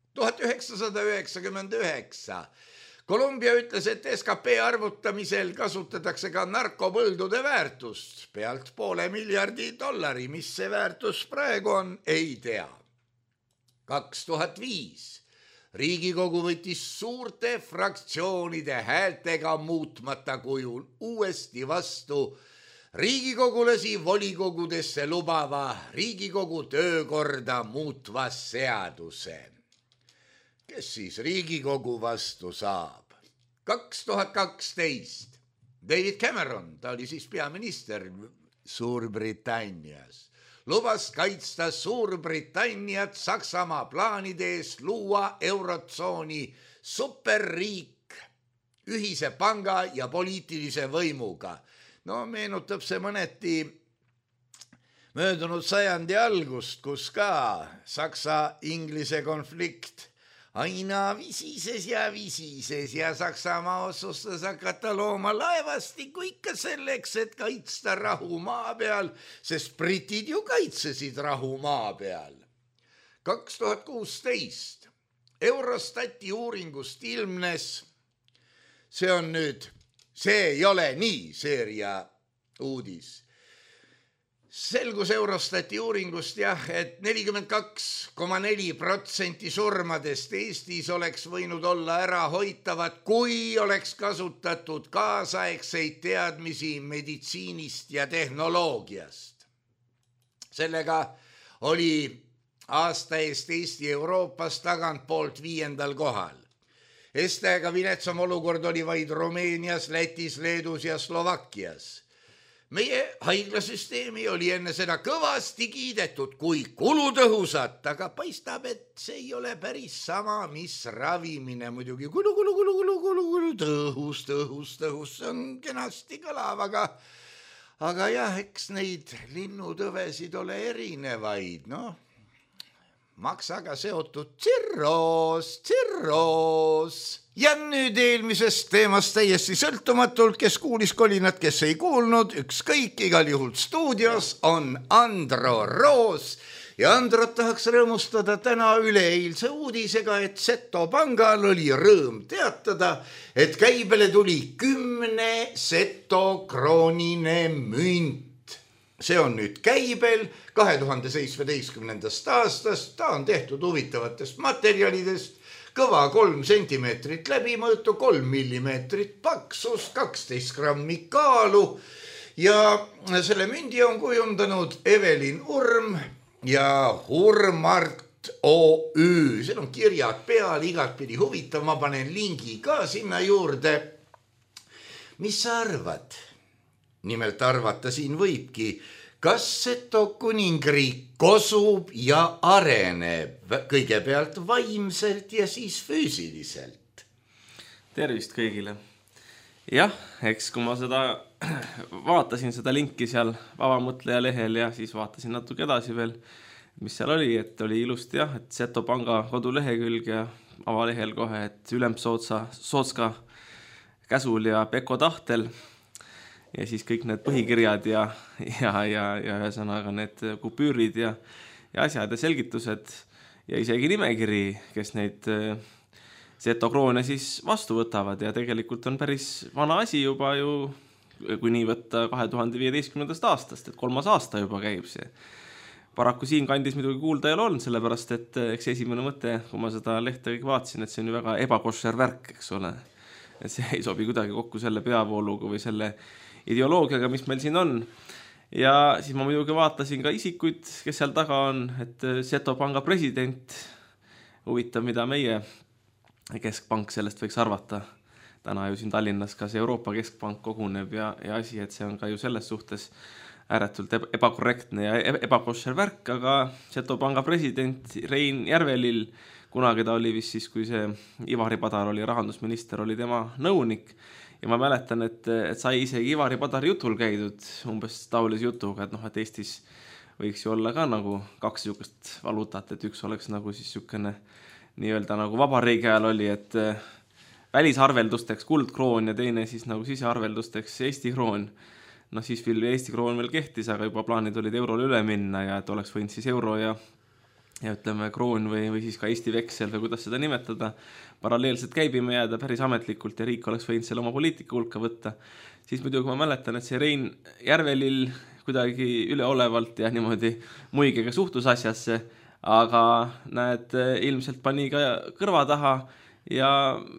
1999 Kolumbia ütles, et SKP arvutamisel kasutatakse ka narkopõldude väärtust, pealt $500 miljardi, mis see väärtus praegu on, ei tea. 2005 Riigikogu võttis suurte fraktsioonide häältega muutmata kujul uuesti vastu riigikogulasi volikogudesse lubava Riigikogu töökorda muutva seaduse. Kes siis Riigikogu vastu saab? 2012 David Cameron, ta oli siis peaminister Suurbritannias, lubas kaitsta Suurbritanniat Saksamaa plaanide eest luua eurotsooni superriik ühise panga ja poliitilise võimuga. No meenutab see mõneti möödunud sajandi algust, kus ka Saksa-Inglise konflikt aina visises ja Saksamaa otsustas hakata looma laevastikku ikka selleks, et kaitsta rahu maa peal, sest britid ju kaitsesid rahu maa peal. 2016 Eurostati uuringust ilmnes, see ei ole nii seeria uudis. Selgus Eurostati uuringust et 42,4% surmadest Eestis oleks võinud olla ära hoitavad, kui oleks kasutatud kaasaegseid teadmisi meditsiinist ja tehnoloogiast. Sellega oli aasta eest Eesti Euroopas tagantpoolt 5. kohal. Estega viletsam olukord oli vaid Rumeenias, Lätis, Leedus ja Slovakkias. Meie haiglasüsteemi oli enne seda kõvasti kiidetud kui kulutõhusat, aga paistab, et see ei ole päris sama, mis ravimine. Muidugi tõhus, see on kenasti kõlav, aga jah, eks neid linnutõvesid ole erinevaid, maksaga seotud tsirroos. Ja nüüd eelmisest teemast täiesti sõltumatult, kes kuulis kolinat, kes ei kuulnud, ükskõik, igal juhul stuudios on Andro Roos ja Androt tahaks rõõmustada täna üleeilse uudisega, et Seto pangal oli rõõm teatada, et käibele tuli 10 Seto kroonine münt. See on nüüd käibel 2017. aastast, ta on tehtud huvitavatest materjalidest, kõva 3 sentimeetrit läbimõõtu, 3 millimeetrit paksus, 12 grammi kaalu ja selle mündi on kujundanud Evelin Urm ja Urmart OÜ. Seal on kirjad peal, igatpidi huvitav, ma panen lingi ka sinna juurde. Mis sa arvad? Nimelt arvata siin võibki, kas Seto kuningriik kosub ja areneb kõigepealt vaimselt ja siis füüsiliselt? Tervist kõigile. Jah, eks kui ma vaatasin seda linki seal Vabamõtleja lehel ja siis vaatasin natuke edasi veel, mis seal oli, et oli ilusti et Seto panga kodulehekülg ja avalehel kohe, et Ülemsootska käsul ja Peko tahtel. Ja siis kõik need põhikirjad ja ühesõnaga need kupüürid ja asjad ja selgitused ja isegi nimekiri, kes neid Seto kroone siis vastu võtavad ja tegelikult on päris vana asi juba ju, kui nii võtta 2015. aastast, et 3. aasta juba käib see. Paraku siin kandis muidugi kuulda ei ole olnud, sellepärast et eks esimene mõte, kui ma seda lehte kõik vaatasin, et see on ju väga ebakošer värk, eks ole. Et see ei sobi kuidagi kokku selle peavooluga või selle ideoloogiaga, mis meil siin on. Ja siis ma muidugi vaatasin ka isikuid, kes seal taga on, et Seto panga president, huvitav, mida meie keskpank sellest võiks arvata. Täna ju siin Tallinnas ka see Euroopa Keskpank koguneb ja asi, et see on ka ju selles suhtes ääretult ebakorrektne ja ebakošer värk, aga Seto panga president Rein Järvelill, kunagi ta oli vist siis, kui see Ivari Padar oli rahandusminister, oli tema nõunik. Ja ma mäletan, et sai isegi Ivari Padari jutul käidud umbes taolise jutuga, et Eestis võiks ju olla ka nagu 2 niisugust valuutat, et üks oleks nagu siis niisugune nii-öelda nagu vabariigi ajal oli, et välisarveldusteks kuldkroon ja teine siis nagu sisearveldusteks Eesti kroon. Noh, siis Eesti kroon veel kehtis, aga juba plaanid olid eurole üle minna ja et oleks võinud siis euro ja ütleme kroon või siis ka Eesti veksel või kuidas seda nimetada, paralleelselt käibima jääda päris ametlikult ja riik oleks võinud selle oma poliitika hulka võtta. Siis muidugi ma mäletan, et see Rein Järvelill kuidagi üleolevalt ja niimoodi muigega suhtus asjasse, aga näed, ilmselt pani ka kõrva taha ja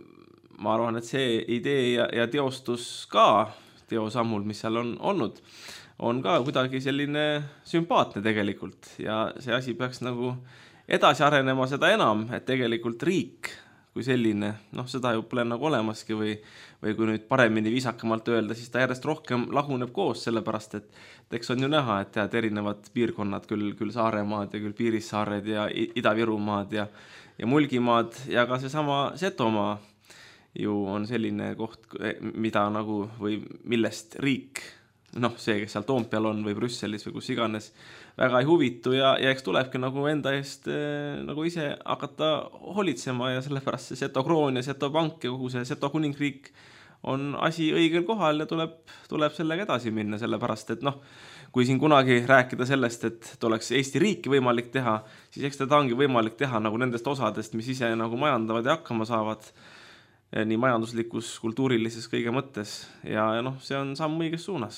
ma arvan, et see idee ja teostus ka teosammul, mis seal on olnud, on ka kuidagi selline sümpaatne tegelikult ja see asi peaks nagu edasi arenema seda enam, et tegelikult riik kui selline, noh seda ju pole nagu olemaski või kui nüüd paremini viisakamalt öelda, siis ta järjest rohkem laguneb koos, sellepärast et eks on ju näha, et tead erinevad piirkonnad, küll Saaremaad ja küll Piirissaared ja Ida-Virumaad ja Mulgimaad ja ka seesama Setomaa ju on selline koht, mida nagu või millest riik, noh see, kes seal Toompeal on või Brüsselis või kus iganes, väga ei huvitu ja eks tulebki nagu enda eest nagu ise hakata holitsema ja sellepärast see Seto kroon ja Seto pank ja kogu see Seto kuningriik on asi õigel kohal ja tuleb sellega edasi minna, sellepärast et noh, kui siin kunagi rääkida sellest, et oleks Eesti riiki võimalik teha, siis eks teda ongi võimalik teha nagu nendest osadest, mis ise nagu majandavad ja hakkama saavad nii majanduslikus, kultuurilises kõige mõttes ja noh, see on samm õiges suunas.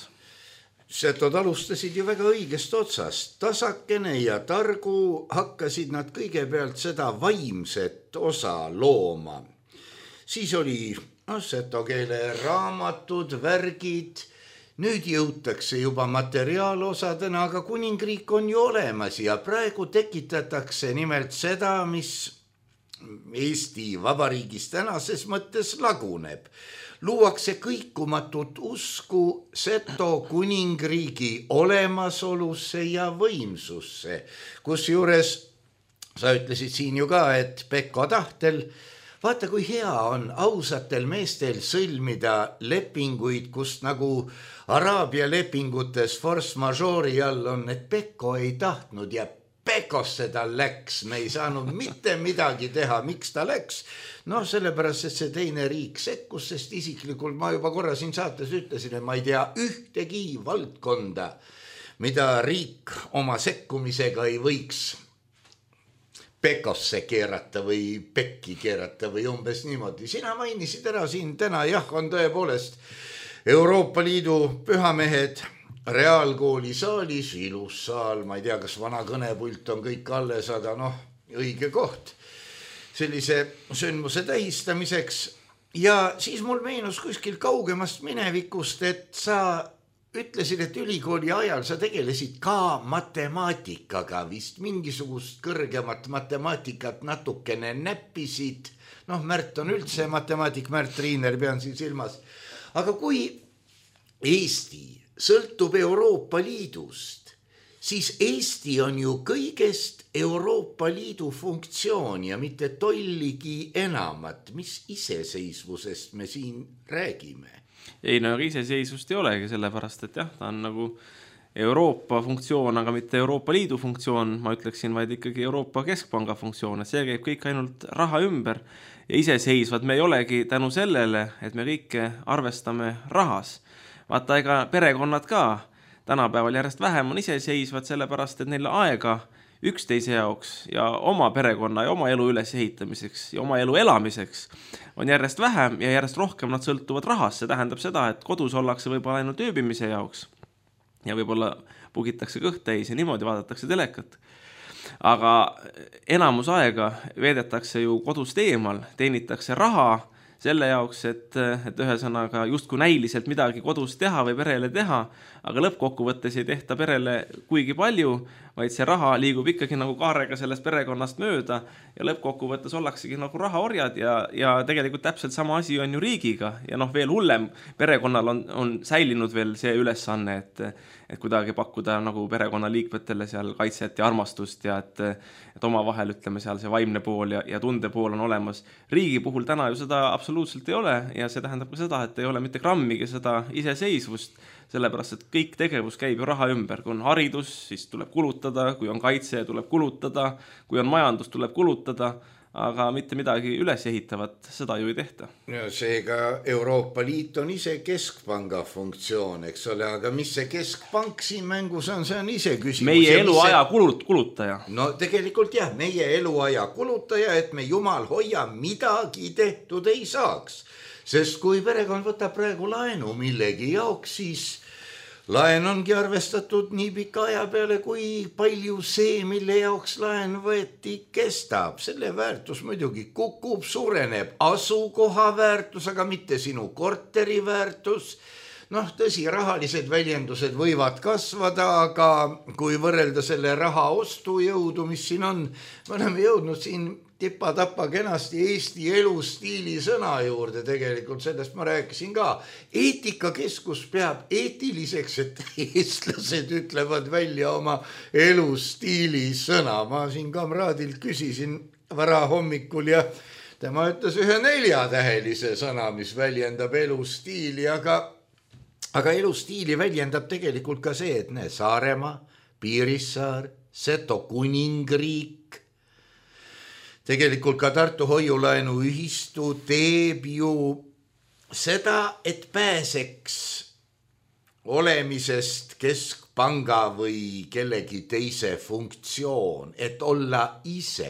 Setod alustasid ju väga õigest otsast. Tasakene ja targu hakkasid nad kõigepealt seda vaimset osa looma. Siis oli seto keele raamatud, värgid, nüüd jõutakse juba materiaalosadena, aga kuningriik on ju olemas ja praegu tekitatakse nimelt seda, mis Eesti Vabariigis tänases mõttes laguneb. Luuakse kõikumatut usku Seto kuningriigi olemasolusse ja võimsusse, kus juures sa ütlesid siin ju ka, et Pekko tahtel, vaata kui hea on ausatel meestel sõlmida lepinguid, kust nagu Araabia lepingutes force majeure'i all on, et Pekko ei tahtnud ja Pekosse ta läks, me ei saanud mitte midagi teha, miks ta läks? No sellepärast, et see teine riik sekkus, sest isiklikult ma juba korra siin saates ütlesin, et ma ei tea ühtegi valdkonda, mida riik oma sekkumisega ei võiks Pekosse keerata või pekki keerata või umbes niimoodi. Sina mainisid ära siin täna, jah, on tõepoolest Euroopa Liidu pühamehed reaalkooli saalis, ilus saal, ma ei tea, kas vana kõnepult on kõik alles, aga noh, õige koht sellise sündmuse tähistamiseks. Ja siis mul meenus kuskil kaugemast minevikust, et sa ütlesid, et ülikooli ajal sa tegelesid ka matemaatikaga, vist mingisugust kõrgemat matemaatikat natukene näppisid. Noh, Märt on üldse matemaatik, Märt Riiner pean siin silmas. Aga kui Eesti sõltub Euroopa Liidust, siis Eesti on ju kõigest Euroopa Liidu funktsioon ja mitte tolligi enamat. Mis iseseisvusest me siin räägime? Ei, no iseseisvust ei olegi, sellepärast, et jah, ta on nagu Euroopa funktsioon, aga mitte Euroopa Liidu funktsioon, ma ütleksin, vaid ikkagi Euroopa Keskpanga funktsioon, et see käib kõik ainult raha ümber ja iseseisvad me ei olegi tänu sellele, et me kõike arvestame rahas. Vaata, ega perekonnad ka tänapäeval järjest vähem on iseseisvad, sellepärast, et neil aega üksteise jaoks ja oma perekonna ja oma elu üles ehitamiseks ja oma elu elamiseks on järjest vähem ja järjest rohkem nad sõltuvad rahast. See tähendab seda, et kodus ollakse võib-olla ainult ööbimise jaoks ja võib-olla pugitakse kõht täis ja niimoodi vaadatakse telekat. Aga enamus aega veedetakse ju kodust eemal, teenitakse raha selle jaoks, et ühesõnaga justkui näiliselt midagi kodus teha või perele teha, aga lõppkokkuvõttes ei tehta perele kuigi palju, vaid see raha liigub ikkagi nagu kaarega sellest perekonnast mööda ja lõppkokkuvõttes ollaksegi nagu rahaorjad ja tegelikult täpselt sama asi on ju riigiga ja noh, veel hullem, perekonnal on säilinud veel see ülesanne, et kuidagi pakkuda nagu perekonnaliikmetele seal kaitset ja armastust ja et oma vahel ütleme seal see vaimne pool ja tunde pool on olemas. Riigi puhul täna ju seda absoluutselt ei ole ja see tähendab ka seda, et ei ole mitte grammigi seda iseseisvust. sellepärast, et kõik tegevus käib ju raha ümber. Kui on haridus, siis tuleb kulutada, kui on kaitse, tuleb kulutada, kui on majandus, tuleb kulutada, aga mitte midagi üles ehitavat, seda ju ei tehta. Ja seega Euroopa Liit on ise keskpanga funktsioon, eks ole, aga mis see keskpank siin mängus on, see on ise küsimus. Meie eluaja kulutaja. No tegelikult jah, meie eluaja kulutaja, et me jumal hoia midagi tehtud ei saaks. Sest kui perekond võtab praegu laenu millegi jaoks, siis laen ongi arvestatud nii pika aja peale, kui palju see, mille jaoks laen võeti, kestab. Selle väärtus muidugi kukub, suureneb asukoha väärtus, aga mitte sinu korteri väärtus. Tõsi, rahalised väljendused võivad kasvada, aga kui võrrelda selle raha ostujõudu, mis siin on, me oleme jõudnud siin tipa-tapa kenasti Eesti elustiili sõna juurde tegelikult, sellest ma rääkisin ka. Eetikakeskus peab eetiliseks, et eestlased ütlevad välja oma elustiili sõna. Ma siin kamraadilt küsisin vara hommikul ja tema ütles ühe 4-tähelise sõna, mis väljendab elustiili, aga elustiili väljendab tegelikult ka see, et Saaremaa, Piirissaar, Seto kuningriik, tegelikult ka Tartu hoiulaenu ühistu teeb ju seda, et pääseks olemisest keskpanga või kellegi teise funktsioon, et olla ise,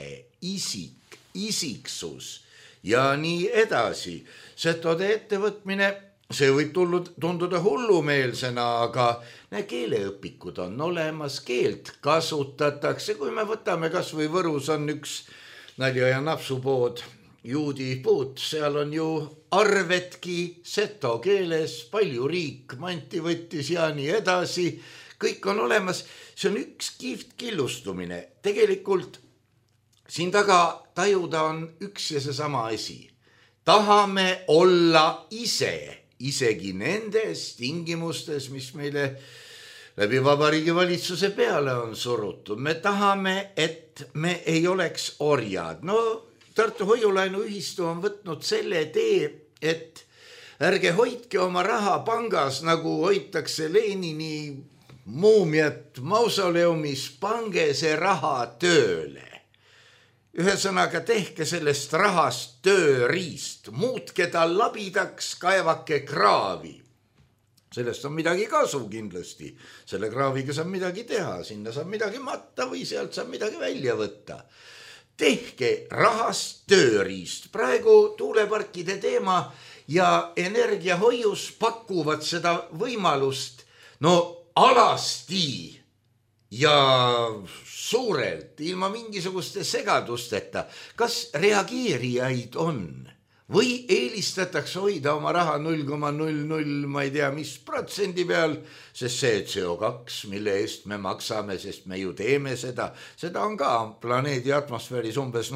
isiksus ja nii edasi. Setode ettevõtmine, see võib tunduda hullumeelsena, aga keeleõpikud on olemas, keelt kasutatakse. Kui me võtame kas või Võrus on üks Nalja ja napsupood, juudi puut, seal on ju arvetki seto keeles, palju riik, manti võttis ja nii edasi, kõik on olemas, see on üks kihvt killustumine. Tegelikult siin taga tajuda on üks ja seesama asi. Tahame olla ise, isegi nendes tingimustes, mis meile läbi Vabariigi valitsuse peale on surutud. Me tahame, et me ei oleks orjad. Tartu hoiulaenu ühistu on võtnud selle tee, et ärge hoidke oma raha pangas, nagu hoitakse Lenini muumiat mausoleumis, pange see raha tööle. Ühesõnaga tehke sellest rahast tööriist, muutke ta labidaks, kaevake kraavi. Sellest on midagi kasu kindlasti. Selle kraaviga saab midagi teha, sinna saab midagi matta või sealt saab midagi välja võtta. Tehke rahast tööriist. Praegu tuuleparkide teema ja energiahoius pakuvad seda võimalust alasti ja suurelt, ilma mingisuguste segadusteta. Kas reageerijaid on? Või eelistatakse hoida oma raha 0,00 ma ei tea mis protsendi peal, sest see CO2, mille eest me maksame, sest me ju teeme seda on ka planeedi atmosfääris umbes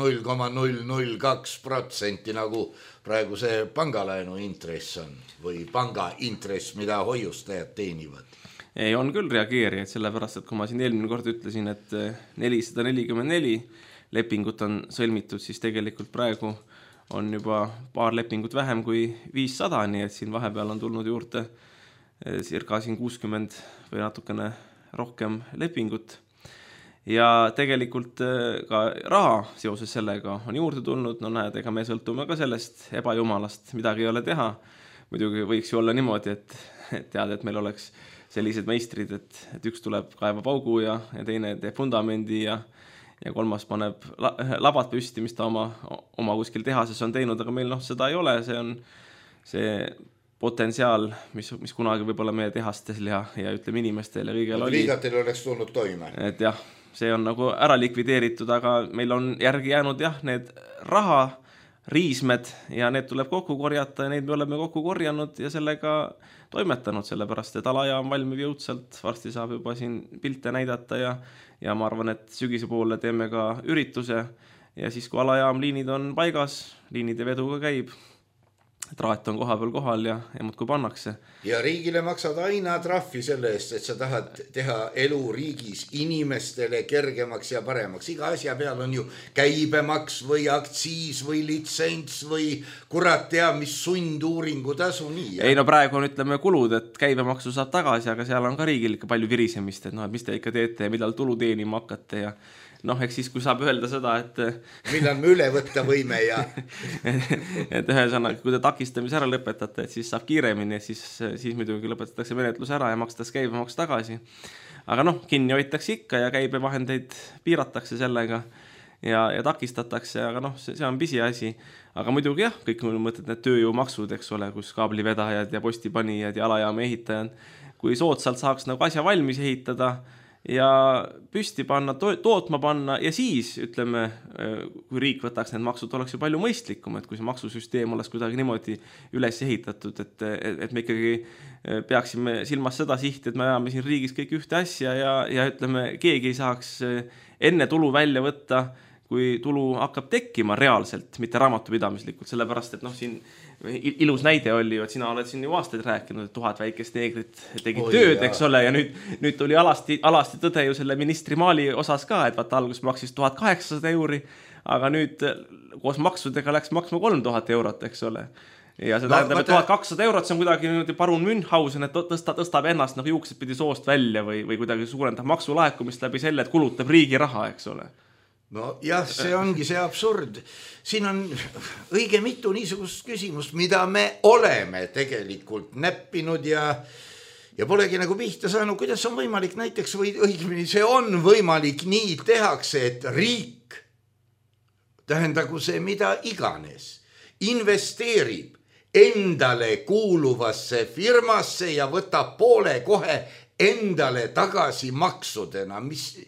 0,002%, nagu praegu see pangalaenu intress on või panga intress, mida hoiustajad teenivad. Ei, on küll reageerijaid, sellepärast, et kui ma siin eelmine kord ütlesin, et 444 lepingut on sõlmitud, siis tegelikult praegu on juba paar lepingut vähem kui 500, nii et siin vahepeal on tulnud juurde circa siin 60 või natukene rohkem lepingut. Ja tegelikult ka raha seoses sellega on juurde tulnud, näed, ega me sõltume ka sellest ebajumalast, midagi ei ole teha. Muidugi võiks ju olla niimoodi, et teada, et meil oleks sellised meistrid, et üks tuleb kaeva paugu ja teine teeb fundamendi ja kolmas paneb labad püsti, mis ta oma kuskil tehases on teinud, aga meil seda ei ole, see on see potentsiaal, mis kunagi võib-olla meie tehastel ja ütleme inimestel ja kõigel oli. Liigatel oleks tulnud toime. Et jah, see on nagu ära likvideeritud, aga meil on järgi jäänud need raha riismed ja need tuleb kokku korjata ja neid me oleme kokku korjanud ja sellega toimetanud, sellepärast, et alajaam valmib jõudsalt, varsti saab juba siin pilte näidata ja ma arvan, et sügise poole teeme ka ürituse ja siis, kui alajaam liinid on paigas, liinide vedu ka käib traat on koha peal kohal ja muudkui pannakse. Ja riigile maksad aina trahvi selle eest, et sa tahad teha elu riigis inimestele kergemaks ja paremaks. Iga asja peal on ju käibemaks või aktsiis või litsents või kurat teab, mis sunduuringu tasu nii. Ei no praegu on ütleme kulud, et käibemaksu saab tagasi, aga seal on ka riigil ikka palju virisemist, et mis te ikka teete ja millal tulu teenima hakkate ja eks siis, kui saab öelda seda, et millal me üle võtta võime ja et ühesõnaga, kui te takistamise ära lõpetate, et siis saab kiiremini, et siis muidugi lõpetatakse menetlus ära ja makstakse käibemaks tagasi. Aga kinni hoitakse ikka ja käibevahendeid piiratakse sellega ja takistatakse, aga see on pisiasi. Aga muidugi jah, kõik mõtled need tööjõumaksud, eks ole, kus kaablivedajad ja postipanijad ja alajaama ehitajad, kui soodsalt saaks asja valmis ehitada ja püsti panna, tootma panna ja siis, ütleme, kui riik võtaks need maksud, oleks ju palju mõistlikum, et kui see maksusüsteem oleks kuidagi niimoodi üles ehitatud, et me ikkagi peaksime silmas seda sihti, et me ajame siin riigis kõik ühte asja ja ütleme, keegi ei saaks enne tulu välja võtta, kui tulu hakkab tekkima reaalselt, mitte raamatupidamislikult, sellepärast, et siin ilus näide oli ju, et sina oled siin ju aastaid rääkinud, et 1000 väikest neegrit tegid tööd, eks ole, ja nüüd tuli alasti tõde ju selle ministri maali osas ka, et vaata algus maksis 1800 €, aga nüüd koos maksudega läks maksma 3000 €, eks ole. Ja see tähendab, et 1200 €, see on kuidagi parun Münchhausen, et tõstab ennast juuksed pidi soost välja või kuidagi suurendab maksulaekumist läbi selle, et kulutab riigi raha, eks ole. No jah, see ongi see absurd. Siin on õige mitu niisugust küsimust, mida me oleme tegelikult näppinud ja polegi nagu pihta saanud, kuidas on võimalik näiteks või õigemini see on võimalik, nii tehakse, et riik, tähendagu see mida iganes, investeerib endale kuuluvasse firmasse ja võtab poole kohe endale tagasi maksudena,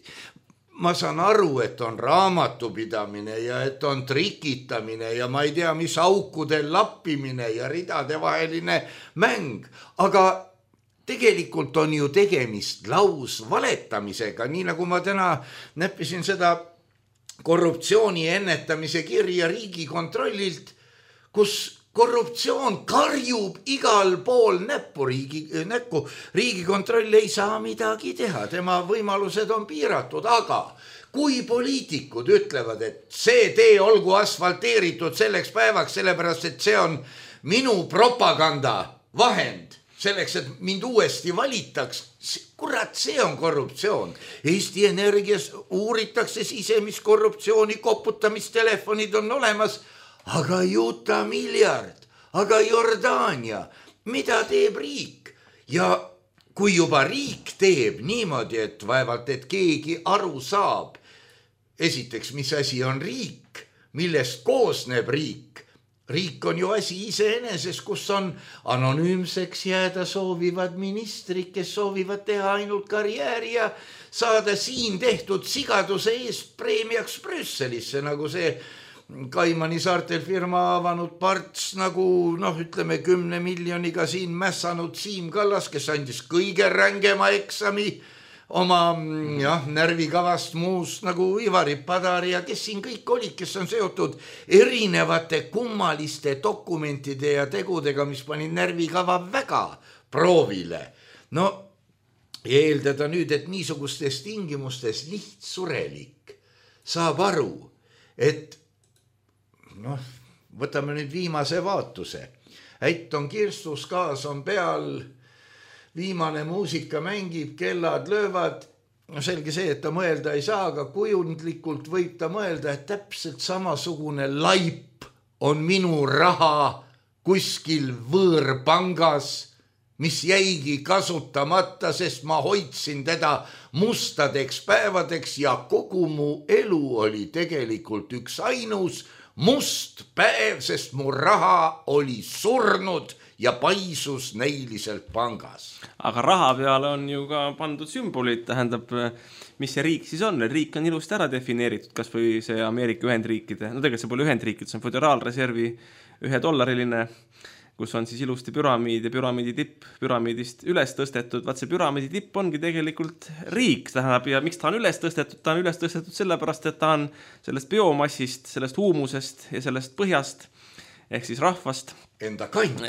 ma saan aru, et on raamatupidamine ja et on trikitamine ja ma ei tea, mis aukude lappimine ja ridade vaheline mäng, aga tegelikult on ju tegemist lausvaletamisega, nii nagu ma täna näppisin seda korruptsiooni ennetamise kirja Riigikontrollilt, kus korruptsioon karjub igal pool näkku. Riigikontroll ei saa midagi teha, tema võimalused on piiratud, aga kui poliitikud ütlevad, et see tee olgu asfalteeritud selleks päevaks, sellepärast, et see on minu propaganda vahend, selleks, et mind uuesti valitaks, kurat, see on korruptsioon. Eesti Energias uuritakse sisemiskorruptsiooni, koputamistelefoniid on olemas, aga Juta miljard, aga Jordaania, mida teeb riik? Ja kui juba riik teeb niimoodi, et vaevalt, et keegi aru saab, esiteks, mis asi on riik, millest koosneb riik? Riik on ju asi iseeneses, kus on anonüümseks jääda soovivad ministrid, kes soovivad teha ainult karjääri ja saada siin tehtud sigaduse eest preemiaks Brüsselisse, nagu see Kaimani saartel firma avanud Parts, nagu ütleme 10 miljoniga siin mässanud Siim Kallas, kes andis kõige rängema eksami oma närvikavast muust nagu Ivari Padar ja kes siin kõik olid, kes on seotud erinevate kummaliste dokumentide ja tegudega, mis panid närvikava väga proovile. No eeldada nüüd, et niisugustes tingimustes lihtsurelik saab aru, et võtame nüüd viimase vaatuse. Ätt on kirstus, gaas on peal, viimane muusika mängib, kellad löövad. Selge see, et ta mõelda ei saa, aga kujundlikult võib ta mõelda, et täpselt samasugune laip on minu raha kuskil võõrpangas, mis jäigi kasutamata, sest ma hoidsin teda mustadeks päevadeks ja kogu mu elu oli tegelikult üks ainus must päev, sest mu raha oli surnud ja paisus näiliselt pangas. Aga raha peale on ju ka pandud sümbolid, tähendab, mis see riik siis on? Riik on ilusti ära defineeritud, kas või see Ameerika Ühendriikide, tegelikult see pole Ühendriikid, see on föderaalreservi $1, kus on siis ilusti püramiid ja püramiidi tipp püramiidist üles tõstetud. Vaat see püramiidi tipp ongi tegelikult riik, tähendab, ja miks ta on üles tõstetud? Ta on üles tõstetud sellepärast, et ta on sellest biomassist, sellest huumusest ja sellest põhjast ehk siis rahvast, enda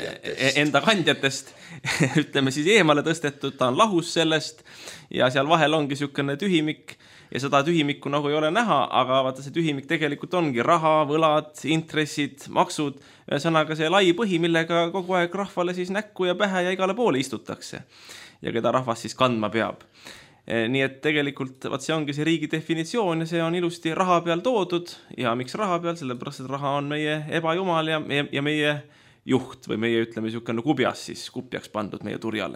kandjatest ütleme siis eemale tõstetud, ta on lahus sellest ja seal vahel ongi niisugune tühimik ja seda tühimikku nagu ei ole näha, aga vaata see tühimik tegelikult ongi raha, võlad, intressid, maksud, ühesõnaga see lai põhi, millega kogu aeg rahvale siis näkku ja pähe ja igale poole istutakse ja keda rahvas siis kandma peab. Nii et tegelikult see ongi see riigi definitsioon ja see on ilusti raha peal toodud ja miks raha peal, sellepärast et raha on meie ebajumal ja meie juht või meie ütleme niisugune kubjas siis kupjaks pandud meie turjale.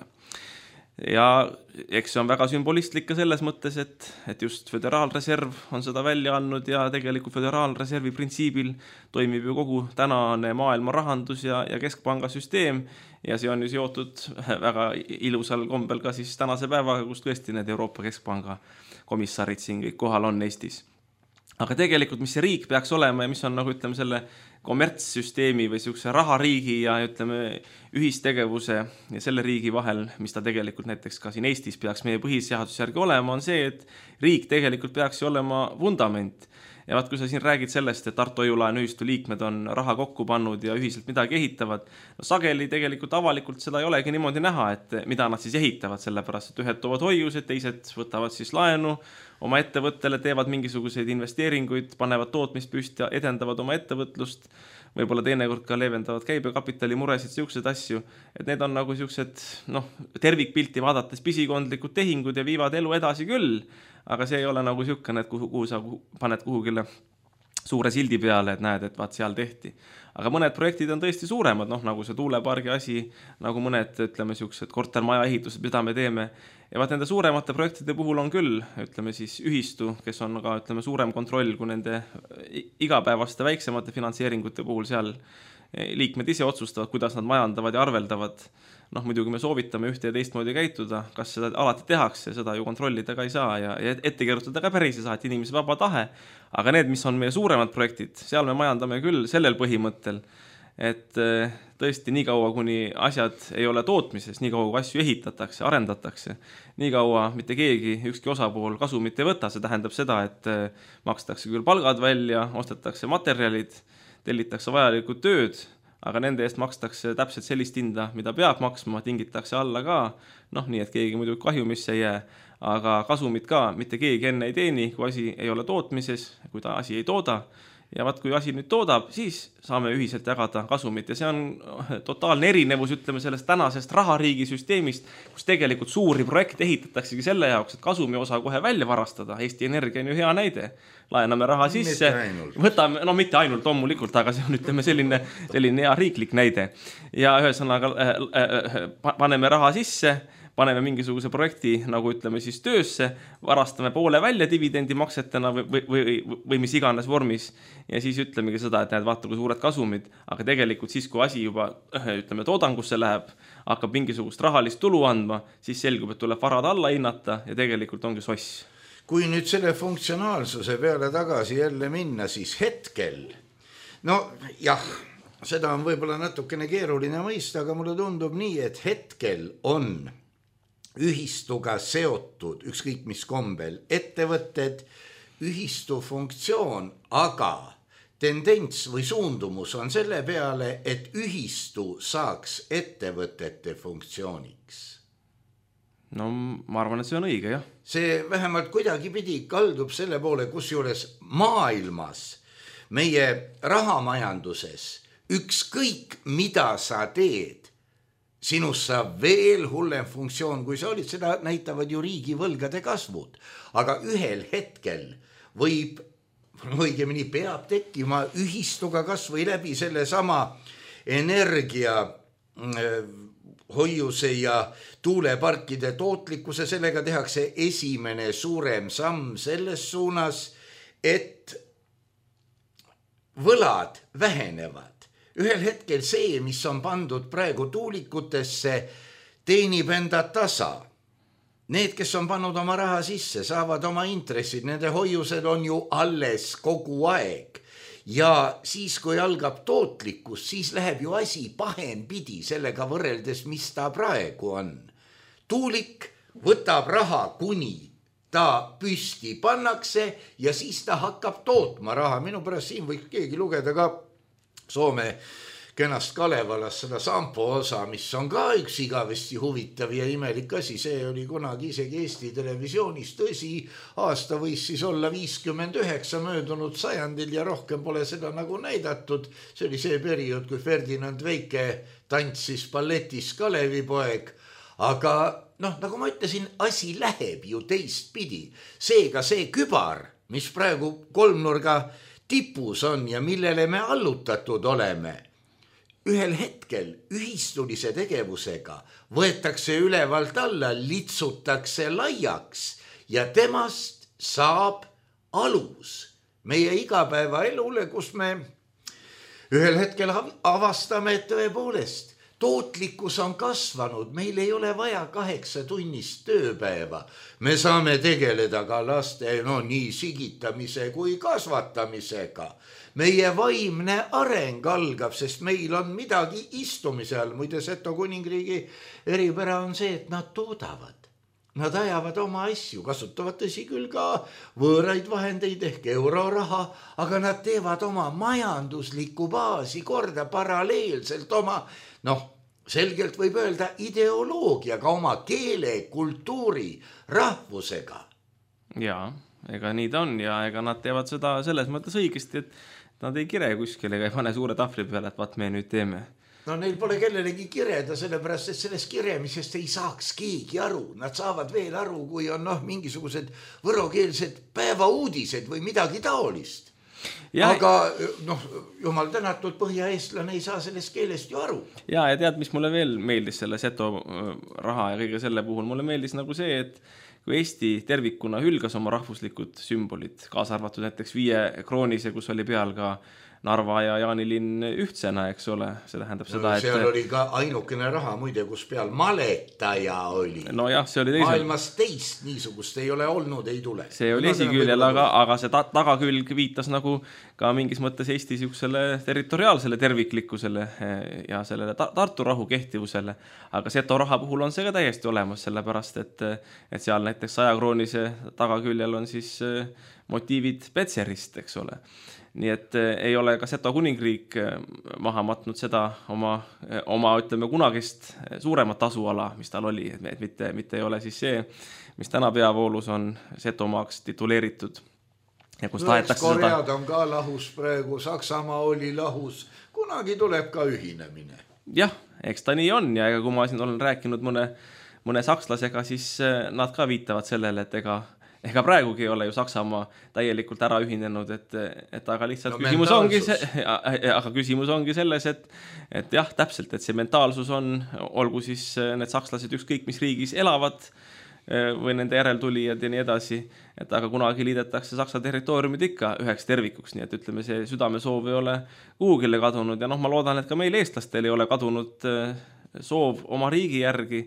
Ja eks see on väga sümbolistlik ka selles mõttes, et just Föderaalreserv on seda välja andnud ja tegelikult Föderaalreservi printsiibil toimib ju kogu tänane maailma rahandus ja keskpanga süsteem ja see on ju seotud väga ilusal kombel ka siis tänase päevaga, kus tõesti need Euroopa Keskpanga komissarid siin kõik kohal on Eestis. Aga tegelikult, mis see riik peaks olema ja mis on nagu ütleme selle kommertssüsteemi või niisuguse rahariigi ja ütleme ühistegevuse ja selle riigi vahel, mis ta tegelikult näiteks ka siin Eestis peaks meie põhiseaduse järgi olema, on see, et riik tegelikult peaks ju olema vundament. Ja vaat, kui sa siin räägid sellest, et Tartu Hoiu-laenu ühistu liikmed on raha kokku pannud ja ühiselt midagi ehitavad, no sageli tegelikult avalikult seda ei olegi niimoodi näha, et mida nad siis ehitavad, sellepärast, et ühed toovad hoiused, teised võtavad siis laenu oma ettevõttele, teevad mingisuguseid investeeringuid, panevad tootmist püsti ja edendavad oma ettevõtlust, võib-olla teinekord ka leevendavad käibekapitali muresid, siuksed asju, et need on nagu siuksed, tervikpilti vaadates pisikondlikud tehingud ja viivad elu edasi küll, aga see ei ole nagu siukene, et kuhu sa paned kuhugile suure sildi peale, et näed, et vaat seal tehti. Aga mõned projektid on tõesti suuremad, nagu see tuulepargi asi, nagu mõned, ütleme, siuksed kortermaja ehitused, mida me teeme. Ja vaat nende suuremate projektide puhul on küll, ütleme siis ühistu, kes on ka, ütleme, suurem kontroll kui nende igapäevaste väiksemate finantseeringute puhul seal liikmed ise otsustavad, kuidas nad majandavad ja arveldavad. Muidugi me soovitame ühte ja teistmoodi käituda, kas seda alati tehakse, seda ju kontrollida ka ei saa ja ette keerutada ka päris ei saa, et inimese vaba tahe. Aga need, mis on meie suuremad projektid, seal me majandame küll sellel põhimõttel, et tõesti nii kaua, kuni asjad ei ole tootmises, nii kaua, kui asju ehitatakse, arendatakse, nii kaua mitte keegi, ükski osapool kasumit ei võta, see tähendab seda, et makstakse küll palgad välja, ostetakse materjalid, tellitakse vajalikud tööd, aga nende eest makstakse täpselt sellist hinda, mida peab maksma, tingitakse alla ka, nii et keegi muidu kahjumisse ei jää, aga kasumit ka mitte keegi enne ei teeni, kui asi ei ole tootmises, kui ta asi ei tooda. Ja vaat, kui asi nüüd toodab, siis saame ühiselt jagada kasumit ja see on totaalne erinevus, ütleme, sellest tänasest rahariigi süsteemist, kus tegelikult suuri projekte ehitataksegi selle jaoks, et kasumi osa kohe välja varastada. Eesti Energia on ju hea näide. Laename raha sisse, võtame, mitte ainult loomulikult, aga see on, ütleme, selline hea riiklik näide. Ja ühesõnaga paneme raha sisse, paneme mingisuguse projekti, nagu ütleme siis töösse, varastame poole välja dividendimaksetena või mis iganes vormis ja siis ütlemegi seda, et näed, vaata kui suured kasumid, aga tegelikult siis, kui asi juba, ütleme, toodangusse läheb, hakkab mingisugust rahalist tulu andma, siis selgub, et tuleb varad alla hinnata ja tegelikult ongi soss. Kui nüüd selle funktsionaalsuse peale tagasi jälle minna, siis hetkel, seda on võib-olla natukene keeruline mõista, aga mulle tundub nii, et hetkel on ühistuga seotud, ükskõik mis kombel, ettevõtted, ühistu funktsioon, aga tendents või suundumus on selle peale, et ühistu saaks ettevõtete funktsiooniks. Ma arvan, et see on õige, jah. See vähemalt kuidagi pidi kaldub selle poole, kusjuures maailmas, meie rahamajanduses, ükskõik mida sa teed, sinust saab veel hullem funktsioon, kui sa olid, seda näitavad ju riigi võlgade kasvud. Aga ühel hetkel võib, õigemini peab tekkima ühistuga kas või läbi selle sama energia hoiuse ja tuuleparkide tootlikkuse, sellega tehakse esimene suurem samm selles suunas, et võlad vähenevad. Ühel hetkel see, mis on pandud praegu tuulikutesse, teenib enda tasa. Need, kes on pannud oma raha sisse, saavad oma intressid, nende hoiused on ju alles kogu aeg. Ja siis, kui algab tootlikkus, siis läheb ju asi pahempidi sellega võrreldes, mis ta praegu on. Tuulik võtab raha, kuni ta püsti pannakse ja siis ta hakkab tootma raha. Minu pärast siin võiks keegi lugeda ka Soome kenast Kalevalas seda Sampo osa, mis on ka üks igavesti huvitav ja imelik asi, see oli kunagi isegi Eesti televisioonis, tõsi, aasta võis siis olla 59 möödunud sajandil ja rohkem pole seda nagu näidatud. See oli see periood, kui Ferdinand Väike tantsis balletis Kalevipoeg, aga nagu ma ütlesin, asi läheb ju teistpidi. Seega see kübar, mis praegu kolmnurga tipus on ja millele me allutatud oleme, ühel hetkel ühistulise tegevusega võetakse ülevalt alla, litsutakse laiaks ja temast saab alus meie igapäevaelule, kus me ühel hetkel avastame, et tõepoolest tootlikkus on kasvanud, meil ei ole vaja 8-tunnist tööpäeva. Me saame tegeleda ka laste nii sigitamise kui kasvatamisega. Meie vaimne areng algab, sest meil on midagi istumise all. Muide, Seto kuningriigi eripära on see, et nad toodavad. Nad ajavad oma asju, kasutavad tõsi küll ka võõraid vahendeid ehk euroraha, aga nad teevad oma majanduslikku baasi korda paralleelselt oma, selgelt võib öelda ideoloogiaga, oma keele, kultuuri, rahvusega. Jaa, ega nii ta on ja ega nad teevad seda selles mõttes õigesti, et nad ei kire kuskil ega ei pane suure tahvli peale, et vaat me nüüd teeme. Neil pole kellelegi kireda, sellepärast, et sellest kiremisest ei saaks keegi aru. Nad saavad veel aru, kui on mingisugused võrokeelsed päevauudised või midagi taolist. Ja, aga jumal tänatud, põhjaeestlane ei saa sellest keelest ju aru. Ja tead, mis mulle veel meeldis selle Seto raha ja kõige selle puhul? Mulle meeldis nagu see, et kui Eesti tervikuna hülgas oma rahvuslikud sümbolid, kaasa arvatud näiteks 5 kroonise, kus oli peal ka Narva ja Jaanilinn ühtsena, eks ole. See tähendab seda, et seal oli ka ainukene raha muide, kus peal maletaja oli. Jah, see oli teisel. Maailmas teist niisugust ei ole olnud, ei tule. See oli esiküljel, aga see tagakülg viitas nagu ka mingis mõttes Eesti siuksele territoriaalsele terviklikkusele ja sellele Tartu rahu kehtivusele. Aga Seto raha puhul on see ka täiesti olemas, sellepärast, et seal näiteks 100 kroonise tagaküljel on siis motiivid Petserist, eks ole. Nii et ei ole ka Seto kuningriik maha matnud seda oma ütleme kunagist suuremat asuala, mis tal oli, et mitte ei ole siis see, mis täna peavoolus on Setomaaks tituleeritud. Ja kus Koread on ka lahus praegu, Saksamaa oli lahus, kunagi tuleb ka ühinemine. Jah, eks ta nii on ja kui ma siin olen rääkinud mõne sakslasega, siis nad ka viitavad sellele, et ega praegugi ei ole ju Saksamaa täielikult ära ühinenud, et aga lihtsalt küsimus ongi selles, et jah, täpselt, et see mentaalsus on, olgu siis need sakslased ükskõik mis riigis elavad või nende järeltulijad ja nii edasi, et aga kunagi liidetakse Saksa territooriumid ikka üheks tervikuks, nii et ütleme, see südamesoov ei ole kuhugile kadunud ja ma loodan, et ka meil eestlastel ei ole kadunud soov oma riigi järgi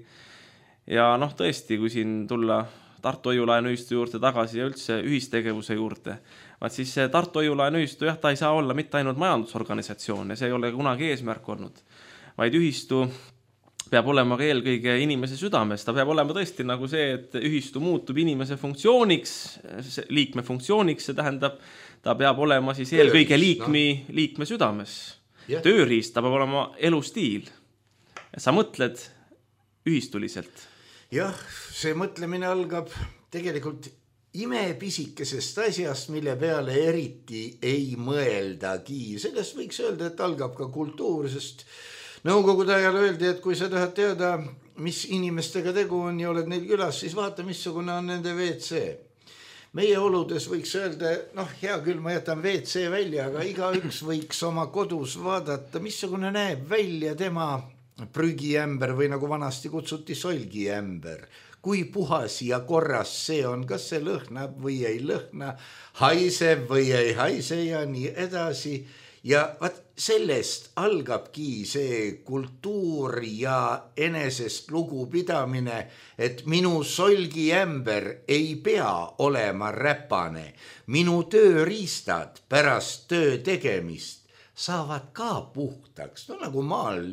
ja tõesti, kui siin tulla Tartu Hoiu-laenuühistu juurde tagasi ja üldse ühistegevuse juurde. Vaat siis Tartu Hoiu-laenuühistu, ta ei saa olla mitte ainult majandusorganisatsioon ja see ei ole kunagi eesmärk olnud, vaid ühistu peab olema ka eelkõige inimese südames. Ta peab olema tõesti nagu see, et ühistu muutub inimese funktsiooniks, liikme funktsiooniks, see tähendab, ta peab olema siis eelkõige liikme südames. Tööriist, ta peab olema elustiil. Sa mõtled ühistuliselt. Jah, see mõtlemine algab tegelikult imepisikesest asjast, mille peale eriti ei mõeldagi. Sellest võiks öelda, et algab ka kultuur, sest nõukogude ajal öeldi, et kui sa tahad teada, mis inimestega tegu on ja oled neil külas, siis vaata, missugune on nende WC. Meie oludes võiks öelda, hea küll, ma jätan WC välja, aga igaüks võiks oma kodus vaadata, missugune näeb välja tema prügiämber või nagu vanasti kutsuti solgiämber. Kui puhas ja korras see on, kas see lõhnab või ei lõhna, haiseb või ei haise ja nii edasi. Ja sellest algabki see kultuur ja enesest lugupidamine, et minu solgiämber ei pea olema räpane. Minu tööriistad pärast töö tegemist saavad ka puhtaks, nagu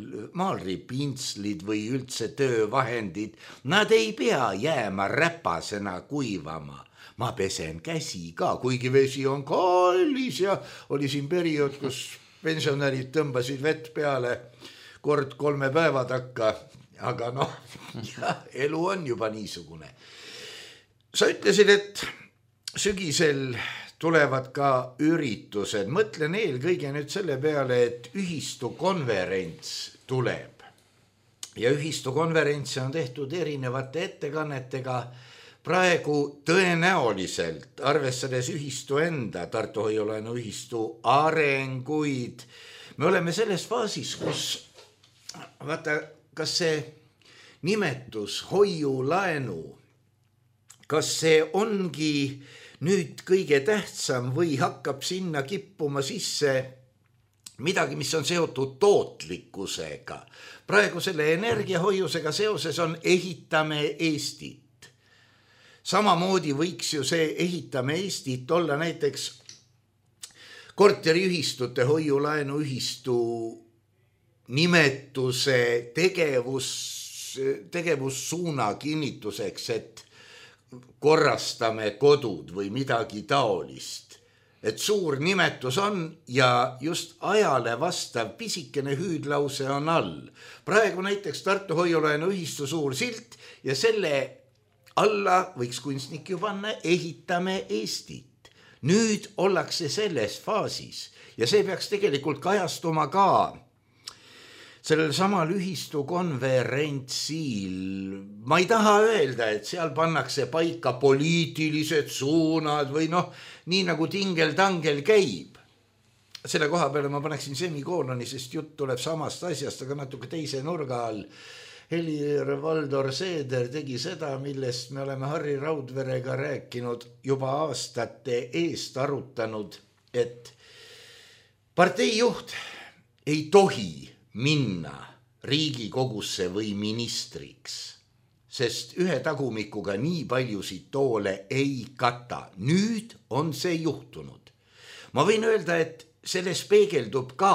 maalripintslid või üldse töövahendid. Nad ei pea jääma räpasena kuivama. Ma pesen käsi ka, kuigi vesi on kallis ja oli siin periood, kus pensionärid tõmbasid vett peale kord 3 päeva takka, aga noh, elu on juba niisugune. Sa ütlesid, et sügisel tulevad ka üritused. Mõtlen eelkõige nüüd selle peale, et ühistukonverents tuleb. Ja ühistukonverentsi on tehtud erinevate ettekannetega. Praegu tõenäoliselt, arvestades ühistu enda, Tartu Hoiu-laenu ühistu arenguid, me oleme selles faasis, kus, vaata, kas see nimetus hoiulaenu, kas see ongi nüüd kõige tähtsam või hakkab sinna kippuma sisse midagi, mis on seotud tootlikkusega. Praegu selle energiahoiusega seoses on ehitame Eestit. Samamoodi võiks ju see ehitame Eestit olla näiteks korteriühistute hoiulaenu ühistu nimetuse tegevussuuna kinnituseks, et korrastame kodud või midagi taolist. Et suur nimetus on ja just ajale vastav pisikene hüüdlause on all. Praegu näiteks Tartu Hoiu-laenu ühistu suur silt ja selle alla võiks kunstnik ju panna ehitame Eestit. Nüüd ollakse selles faasis ja see peaks tegelikult kajastuma ka sellel samal ühistu konverentsil. Ma ei taha öelda, et seal pannakse paika poliitilised suunad või noh, nii nagu tingel-tangel käib. Selle koha peale ma paneksin semikooloni, sest jutt tuleb samast asjast, aga natuke teise nurga all. Helir-Valdor Seeder tegi seda, millest me oleme Harri Raudverega rääkinud juba aastate eest arutanud, et parteijuht ei tohi minna Riigikogusse või ministriks, sest ühe tagumikuga nii paljusid toole ei kata. Nüüd on see juhtunud. Ma võin öelda, et selles peegeldub ka,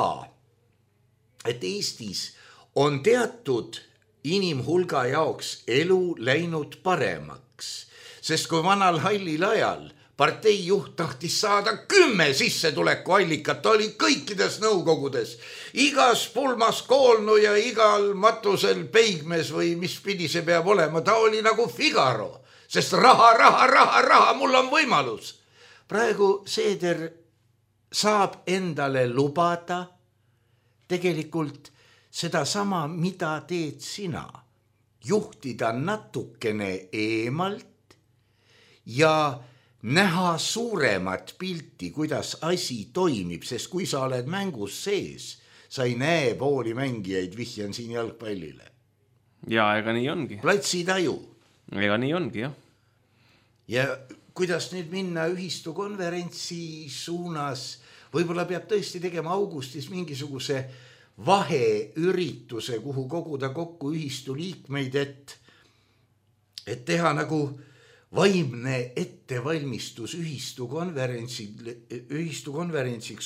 et Eestis on teatud inimhulga jaoks elu läinud paremaks, sest kui vanal hallil ajal parteijuht tahtis saada 10 sissetulekuallikat, ta oli kõikides nõukogudes, igas pulmas koolnu ja igal matusel peigmes või mis pidi see peab olema, ta oli nagu Figaro, sest raha, mul on võimalus. Praegu Seeder saab endale lubada tegelikult seda sama, mida teed sina, juhtida natukene eemalt ja näha suuremat pilti, kuidas asi toimib, sest kui sa oled mängus sees, sa ei näe pooli mängijaid, vihjan siin jalgpallile. Ja ega nii ongi. Platsitaju. Ega nii ongi, jah. Ja kuidas nüüd minna ühistu konverentsi suunas, võib-olla peab tõesti tegema augustis mingisuguse vaheürituse, kuhu koguda kokku ühistu liikmeid, et teha nagu vaimne ettevalmistus ühistu konverentsiks,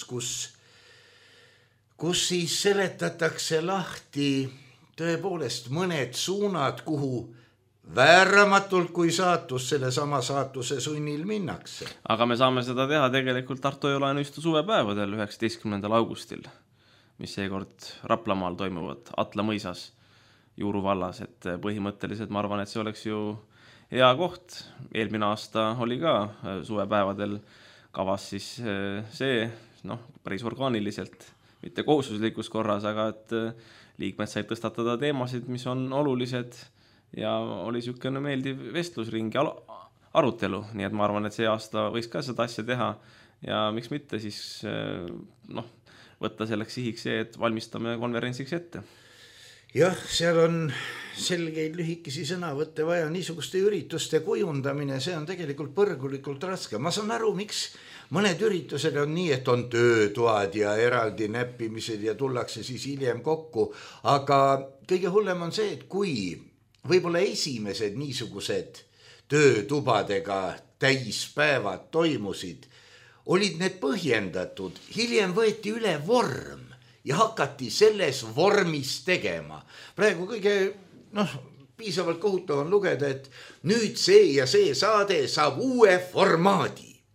kus siis seletatakse lahti tõepoolest mõned suunad, kuhu vääramatult kui saatus selle sama saatuse sunnil minnakse. Aga me saame seda teha tegelikult Tartu Hoiu-laenu ühistu suvepäevadel 19. augustil, mis seekord Raplamaal toimuvad Atla mõisas Juuru vallas, et põhimõtteliselt ma arvan, et see oleks ju hea koht. Eelmine aasta oli ka suvepäevadel kavas siis see, päris orgaaniliselt, mitte kohustuslikus korras, aga et liikmed said tõstatada teemasid, mis on olulised ja oli niisugune meeldiv vestlusringi arutelu, nii et ma arvan, et see aasta võiks ka seda asja teha ja miks mitte siis võtta selleks sihiks see, et valmistame konverentsiks ette. Jah, seal on selgeid lühikesi sõnavõtte vaja, niisuguste ürituste kujundamine, see on tegelikult põrgulikult raske. Ma saan aru, miks mõned üritused on nii, et on töötoad ja eraldi näppimised ja tullakse siis hiljem kokku, aga kõige hullem on see, et kui võib-olla esimesed niisugused töötubadega täispäevad toimusid, olid need põhjendatud, hiljem võeti üle vorm ja hakati selles vormis tegema. Praegu kõige piisavalt kohutav on lugeda, et nüüd see ja see saade saab uue formaadi.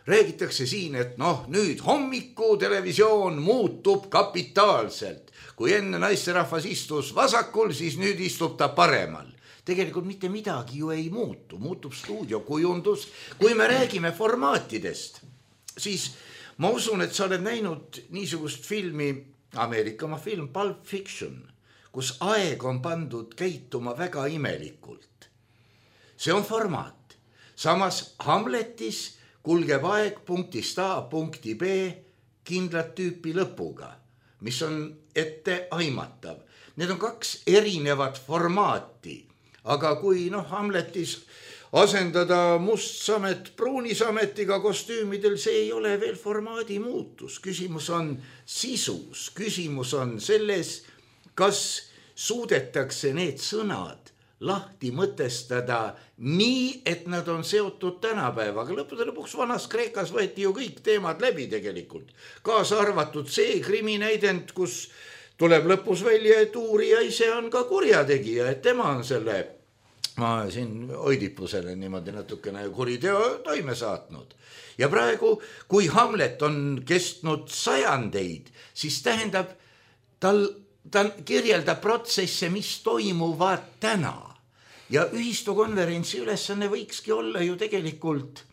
räägitakse siin, et nüüd hommiku televisioon muutub kapitaalselt. Kui enne naisterahvas istus vasakul, siis nüüd istub ta paremal. Tegelikult mitte midagi ju ei muutu, muutub stuudiokujundus. Kui me räägime formaatidest, siis ma usun, et sa oled näinud niisugust filmi, Ameerikamaa film Pulp Fiction, kus aeg on pandud käituma väga imelikult. See on formaat. Samas Hamletis kulgeb aeg punktist A punkti B kindlat tüüpi lõpuga, mis on ette aimatav. Need on 2 erinevat formaati, aga kui Hamletis asendada must samet pruuni sametiga kostüümidel, see ei ole veel formaadi muutus. Küsimus on sisus, küsimus on selles, kas suudetakse need sõnad lahti mõtestada nii, et nad on seotud tänapäevaga. Lõppude lõpuks vanas Kreekas võeti ju kõik teemad läbi tegelikult. Kaasa arvatud see kriminäidend, kus tuleb lõpus välja, et uurija ise on ka kurjategija, et tema on selle, ma siin Oidipusele niimoodi natukene kuriteo toime saatnud. Ja praegu, kui Hamlet on kestnud sajandeid, siis tähendab, ta kirjeldab protsesse, mis toimuvad täna. Ja ühistukonverentsi ülesanne võikski olla ju tegelikult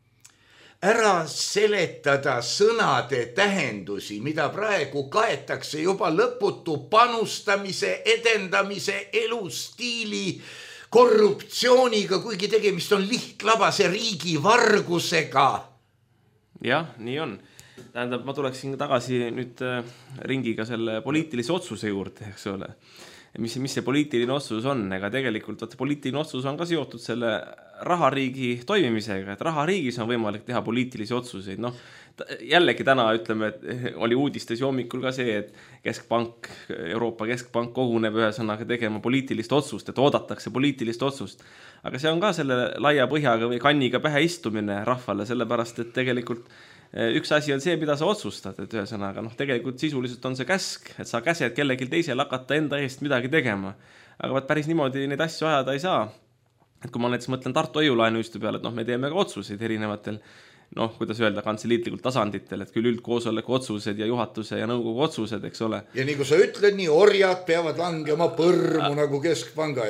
ära seletada sõnade tähendusi, mida praegu kaetakse juba lõputu panustamise, edendamise, elustiili, korruptsiooniga, kuigi tegemist on lihtlabase riigi vargusega. Jah, nii on. Tähendab, ma tuleksin tagasi nüüd ringiga selle poliitilise otsuse juurde, eks ole. Mis see poliitiline otsus on, ega tegelikult poliitiline otsus on ka seotud selle rahariigi toimimisega, et rahariigis on võimalik teha poliitilisi otsuseid. Jällegi täna ütleme, et oli uudistes hommikul ka see, et keskpank, Euroopa keskpank koguneb ühesõnaga tegema poliitilist otsust, et oodatakse poliitilist otsust. Aga see on ka selle laia põhjaga või kanniga pähe istumine rahvale, sellepärast, et tegelikult üks asi on see, mida sa otsustad, et ühesõnaga, tegelikult sisuliselt on see käsk, et sa käsed kellelgi teisel hakata enda eest midagi tegema. Aga päris niimoodi neid asju ajada ei saa. Et kui ma näiteks mõtlen Tartu hoiulaenuühistu peale, et me teeme ka otsuseid erinevatel, kuidas öelda, kantseliitlikult tasanditel, et küll üldkoosoleku otsused ja juhatuse ja nõukogu otsused, eks ole. Ja nii kui sa ütled, nii orjad peavad langema põrmu nagu keskpanga.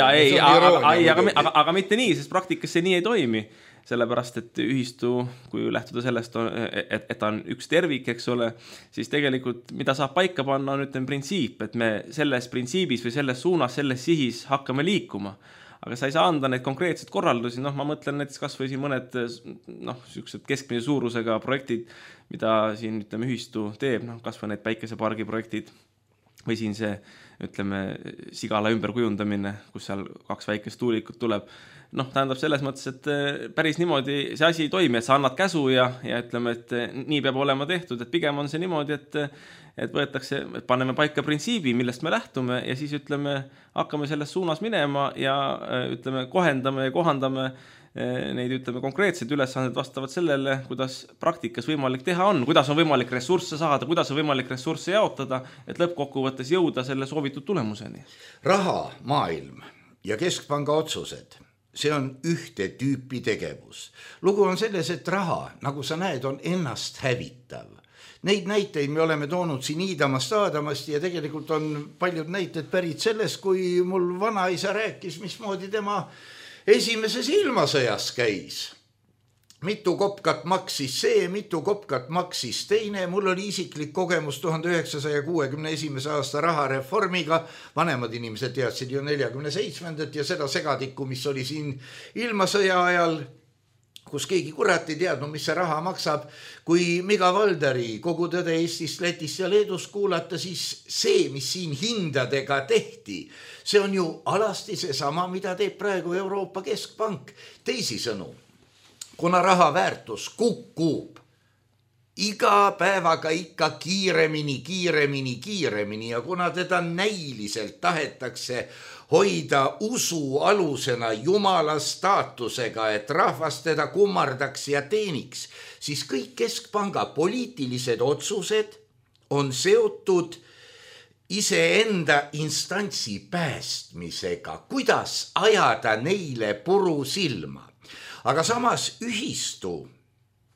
Aga mitte nii, sest praktikas see nii ei toimi. Sellepärast, et ühistu, kui lähtuda sellest, et ta on üks tervik, eks ole, siis tegelikult, mida saab paika panna, on printsiip, et me selles printsiibis või selles suunas, selles sihis hakkame liikuma. Aga sa ei saa anda neid konkreetseid korraldusi, ma mõtlen näiteks kas või siin mõned sellised keskmise suurusega projektid, mida siin ühistu teeb, kas või need päikesepargi projektid või siin see, Sigala ümberkujundamine, kus seal 2 väikest tuulikut tuleb. Tähendab selles mõttes, et päris niimoodi see asi ei toimi, et sa annad käsu ja ütleme, et nii peab olema tehtud, et pigem on see niimoodi, et võetakse, et paneme paika printsiibi, millest me lähtume ja siis hakkame selles suunas minema ja kohendame ja kohandame neid konkreetseid ülesanded vastavad sellele, kuidas praktikas võimalik teha on, kuidas on võimalik ressursse saada, kuidas on võimalik ressursse jaotada, et lõppkokkuvõttes jõuda selle soovitud tulemuseni. Raha, maailm ja keskpanga otsused, see on ühte tüüpi tegevus. Lugu on selles, et raha, nagu sa näed, on ennast hävitav. Neid näiteid me oleme toonud siin Iidamast Aadamast ja tegelikult on paljud näited pärit sellest, kui mul vanaisa rääkis, mismoodi tema esimeses ilmasõjas käis. Mitu kopkat maksis see, mitu kopkat maksis teine. Mul oli isiklik kogemus 1961. aasta rahareformiga. Vanemad inimesed teadsid ju 47. ja seda segadikku, mis oli siin ilmasõja ajal, kus keegi kurat ei teadnud, mis see raha maksab. Kui Miga Valdari kogu tõde Eestist, Lätist ja Leedust kuulata, siis see, mis siin hindadega tehti, see on ju alasti seesama, mida teeb praegu Euroopa Keskpank. Teisisõnu, kuna raha väärtus kukub iga päevaga ikka kiiremini ja kuna teda näiliselt tahetakse hoida usu alusena Jumala staatusega, et rahvas teda kummardaks ja teeniks, siis kõik keskpanga poliitilised otsused on seotud iseenda instantsi päästmisega, kuidas ajada neile puru silma. Aga samas ühistu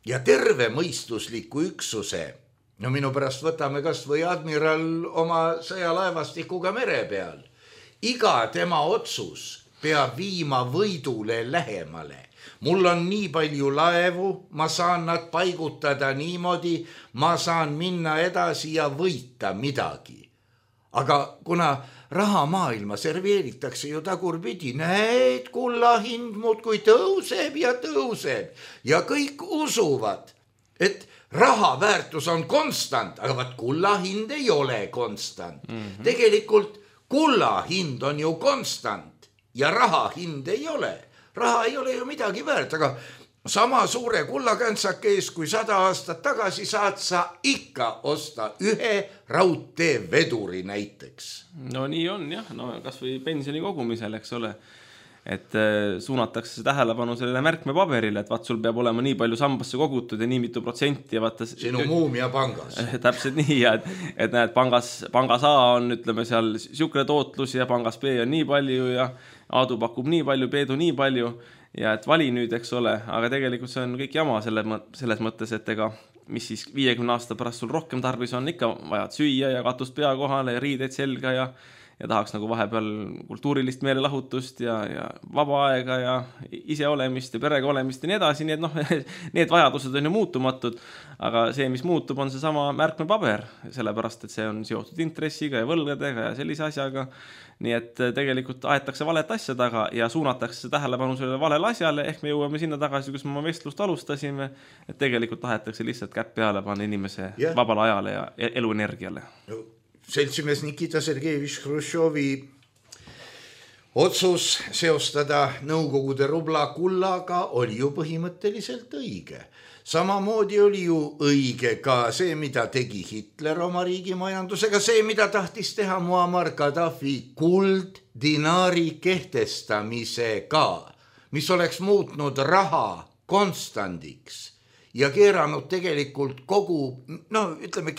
ja terve mõistusliku üksuse. No minu pärast võtame kas või admiral oma sõjalaevastikuga mere peal. Iga tema otsus peab viima võidule lähemale. Mul on nii palju laevu, ma saan nad paigutada niimoodi, ma saan minna edasi ja võita midagi. Aga kuna rahamaailma serveeritakse ju tagurpidi, näed, kulla hind muudkui tõuseb ja kõik usuvad, et raha väärtus on konstant, aga vaat kulla hind ei ole konstant. Tegelikult kulla hind on ju konstant ja raha hind ei ole. Raha ei ole ju midagi väärt, aga sama suure kullakantsake ees kui 100 aastat tagasi saad sa ikka osta ühe raudteeveduri näiteks. No nii on jah, no kas või pensioni kogumisel, eks ole. Et suunatakse see tähelepanu sellele märkmepaberile, et vaat sul peab olema nii palju sambasse kogutud ja nii mitu protsenti ja vaata sinu muumia pangas. Täpselt nii, ja et näed, pangas A on, ütleme seal siukene tootlus ja pangas B on nii palju ja Aadu pakub nii palju, Peedu nii palju ja et vali nüüd, eks ole, aga tegelikult see on kõik jama selles mõttes, et ega mis siis 50 aasta pärast sul rohkem tarvis on, ikka vajad süüa ja katust pea kohale ja riideid selga ja tahaks nagu vahepeal kultuurilist meelelahutust ja vaba aega ja ise olemist ja perega olemist ja nii edasi, nii et noh, need vajadused on ju muutumatud, aga see, mis muutub, on see sama märkmepaber, sellepärast, et see on seotud intressiga ja võlgadega ja sellise asjaga, nii et tegelikult aetakse valet asja taga ja suunatakse tähelepanu sellele valele asjale, ehk me jõuame sinna tagasi, kus me oma vestlust alustasime, et tegelikult tahetakse lihtsalt käpp peale panna inimese vabale ajale ja eluenergiale. Seltsimees Nikita Sergejevich Hruštšovi otsus seostada Nõukogude rubla kullaga oli ju põhimõtteliselt õige. Samamoodi oli ju õige ka see, mida tegi Hitler oma riigi majandusega, see, mida tahtis teha Muammar Gaddafi kulddinaari kehtestamisega, mis oleks muutnud raha konstandiks ja keeranud tegelikult kogu, ütleme,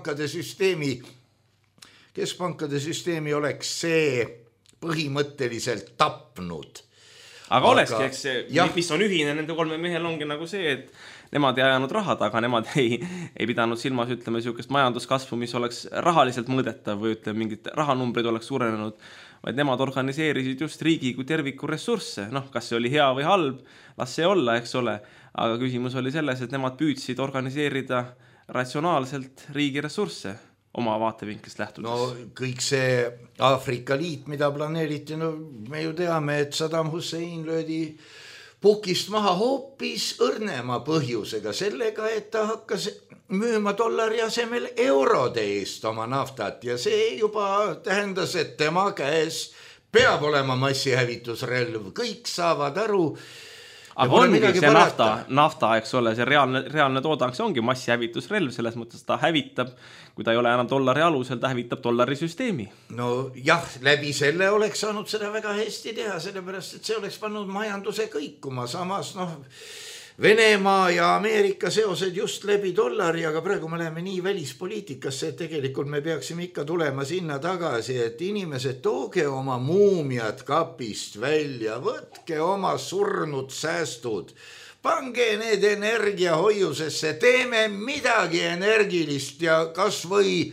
keskpankade süsteemi oleks see põhimõtteliselt tapnud. Aga olekski, eks see, mis on ühine nende kolme mehel ongi nagu see, et nemad ei ajanud raha taga, nemad ei pidanud silmas, ütleme, niisugust majanduskasvu, mis oleks rahaliselt mõõdetav või ütleme, mingid rahanumbrid oleks suurenenud, vaid nemad organiseerisid just riigi kui terviku ressursse. Kas see oli hea või halb, las see olla, eks ole, aga küsimus oli selles, et nemad püüdsid organiseerida ratsionaalselt riigi ressursse oma vaatevinklist lähtudes. No kõik see Aafrika liit, mida planeeriti, me ju teame, et Saddam Hussein löödi pukist maha hoopis õrnema põhjusega sellega, et ta hakkas müüma dollari asemel eurode eest oma naftat ja see juba tähendas, et tema käes peab olema massihävitusrelv, kõik saavad aru. Aga ongi see nafta, eks ole, see reaalne toodang, see ongi massihävitusrelv, selles mõttes ta hävitab, kui ta ei ole enam dollari alusel, ta hävitab dollari süsteemi. No jah, läbi selle oleks saanud seda väga hästi teha, sellepärast, et see oleks pannud majanduse kõikuma, samas Venemaa ja Ameerika seosed just läbi dollari, aga praegu me läheme nii välispoliitikasse, et tegelikult me peaksime ikka tulema sinna tagasi, et inimesed, tooge oma muumiad kapist välja, võtke oma surnud säästud, pange need energiahoiusesse, teeme midagi energilist ja kas või,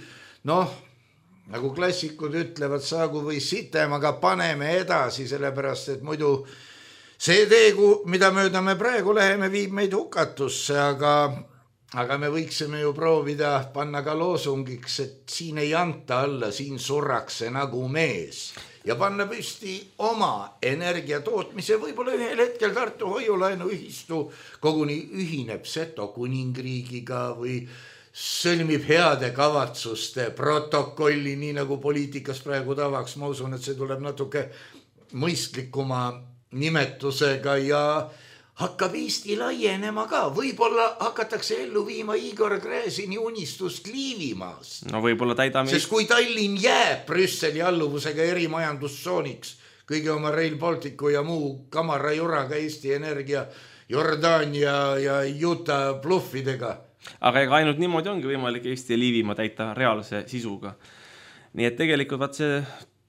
nagu klassikud ütlevad, saagu või sitemaga paneme edasi, sellepärast, et muidu see tee, mida mööda me praegu läheme, viib meid hukatusse, aga me võiksime ju proovida panna ka loosungiks, et siin ei anta alla, siin surrakse nagu mees ja panna püsti oma energia tootmise, võib-olla ühel hetkel Tartu hoiulaenuühistu koguni ühineb Seto kuningriigiga või sõlmib heade kavatsuste protokolli, nii nagu poliitikas praegu tavaks, ma usun, et see tuleb natuke mõistlikuma nimetusega ja hakkab Eesti laienema ka. Võib-olla hakatakse ellu viima Igor Gräzini unistust Liivimaast. No võib-olla täidame. Sest kui Tallinn jääb Brüsseli alluvusega erimajandustsooniks, kõige oma Rail Balticu ja muu kamara juraga Eesti Energia, Jordaania ja Utah bluffidega. Aga ega ainult niimoodi ongi võimalik Eesti ja Liivimaa täita reaalse sisuga. Nii et tegelikult vaat see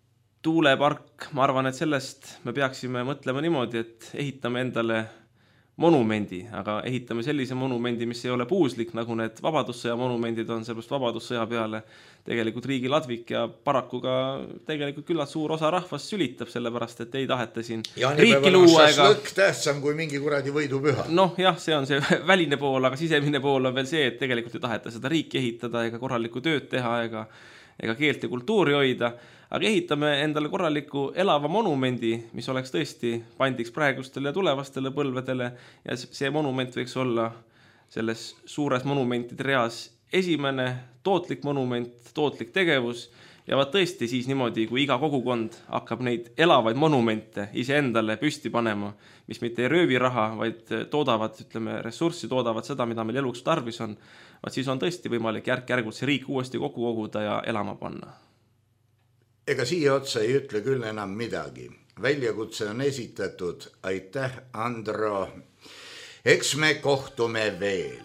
tuulepark, ma arvan, et sellest me peaksime mõtlema niimoodi, et ehitame endale monumendi, aga ehitame sellise monumendi, mis ei ole puuslik, nagu need Vabadussõja monumendid on, sellepärast Vabadussõja peale tegelikult riigi ladvik ja paraku ka tegelikult küllalt suur osa rahvast sülitab, sellepärast, et ei taheta siin riiki luua ega... tähtsam kui mingi kuradi võidupüha. Noh, jah, see on see väline pool, aga sisemine pool on veel see, et tegelikult ei taheta seda riiki ehitada ega korralikku tööd teha ega keelt ja kultuuri hoida, aga ehitame endale korraliku elava monumendi, mis oleks tõesti pandiks praegustele ja tulevastele põlvedele ja see monument võiks olla selles suures monumentide reas esimene tootlik monument, tootlik tegevus ja vaat tõesti siis niimoodi, kui iga kogukond hakkab neid elavaid monumente iseendale püsti panema, mis mitte ei röövi raha, vaid toodavad, ütleme, ressurssi toodavad seda, mida meil eluks tarvis on, vaat siis on tõesti võimalik järk-järgult see riik uuesti kokku koguda ja elama panna. Ega siia otsa ei ütle küll enam midagi. Väljakutse on esitatud. Aitäh, Andro. Eks me kohtume veel.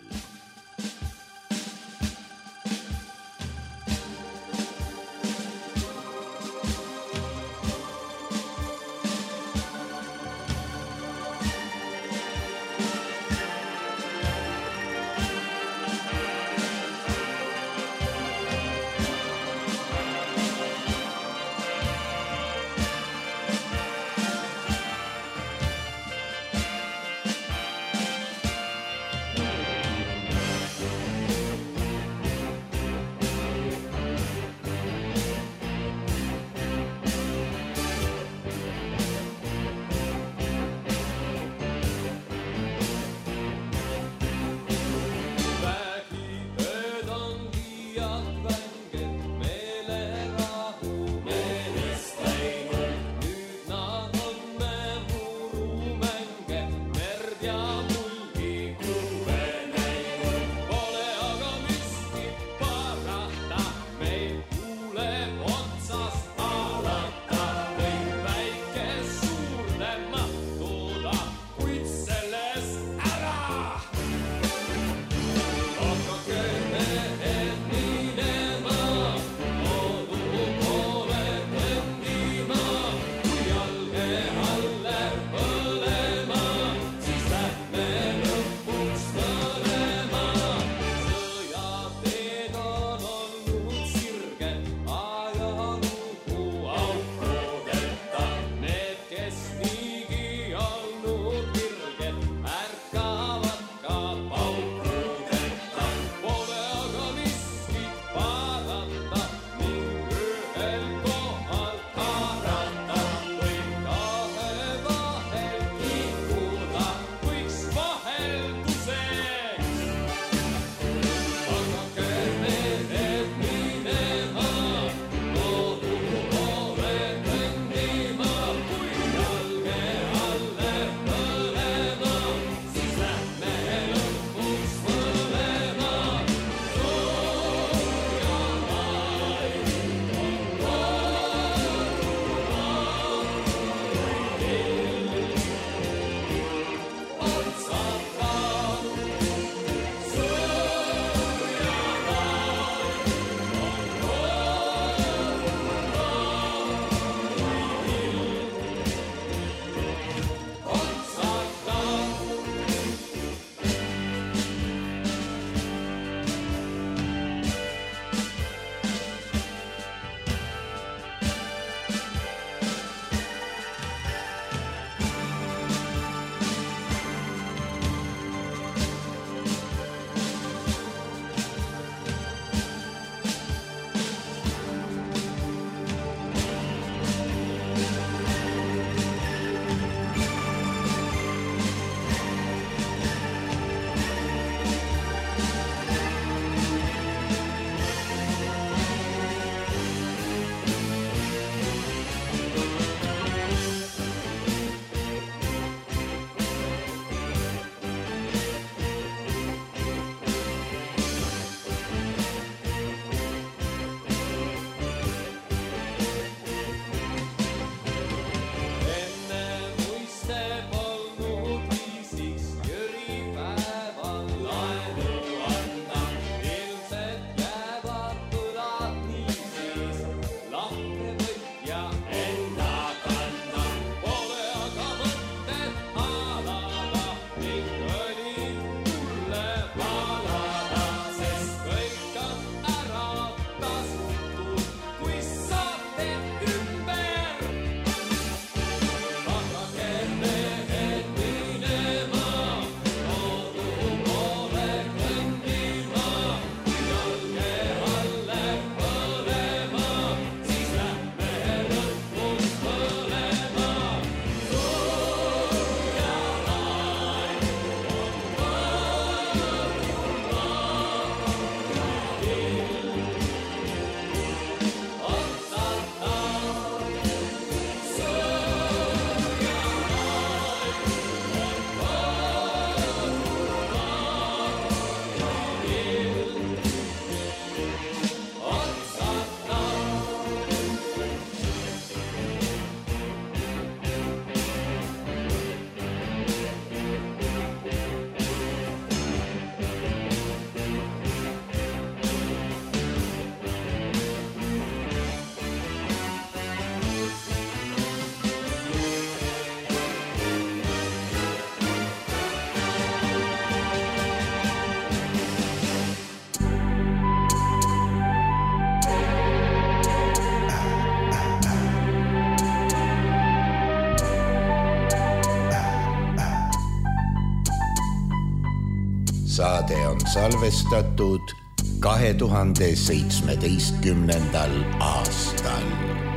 saade on salvestatud 2017. aastal.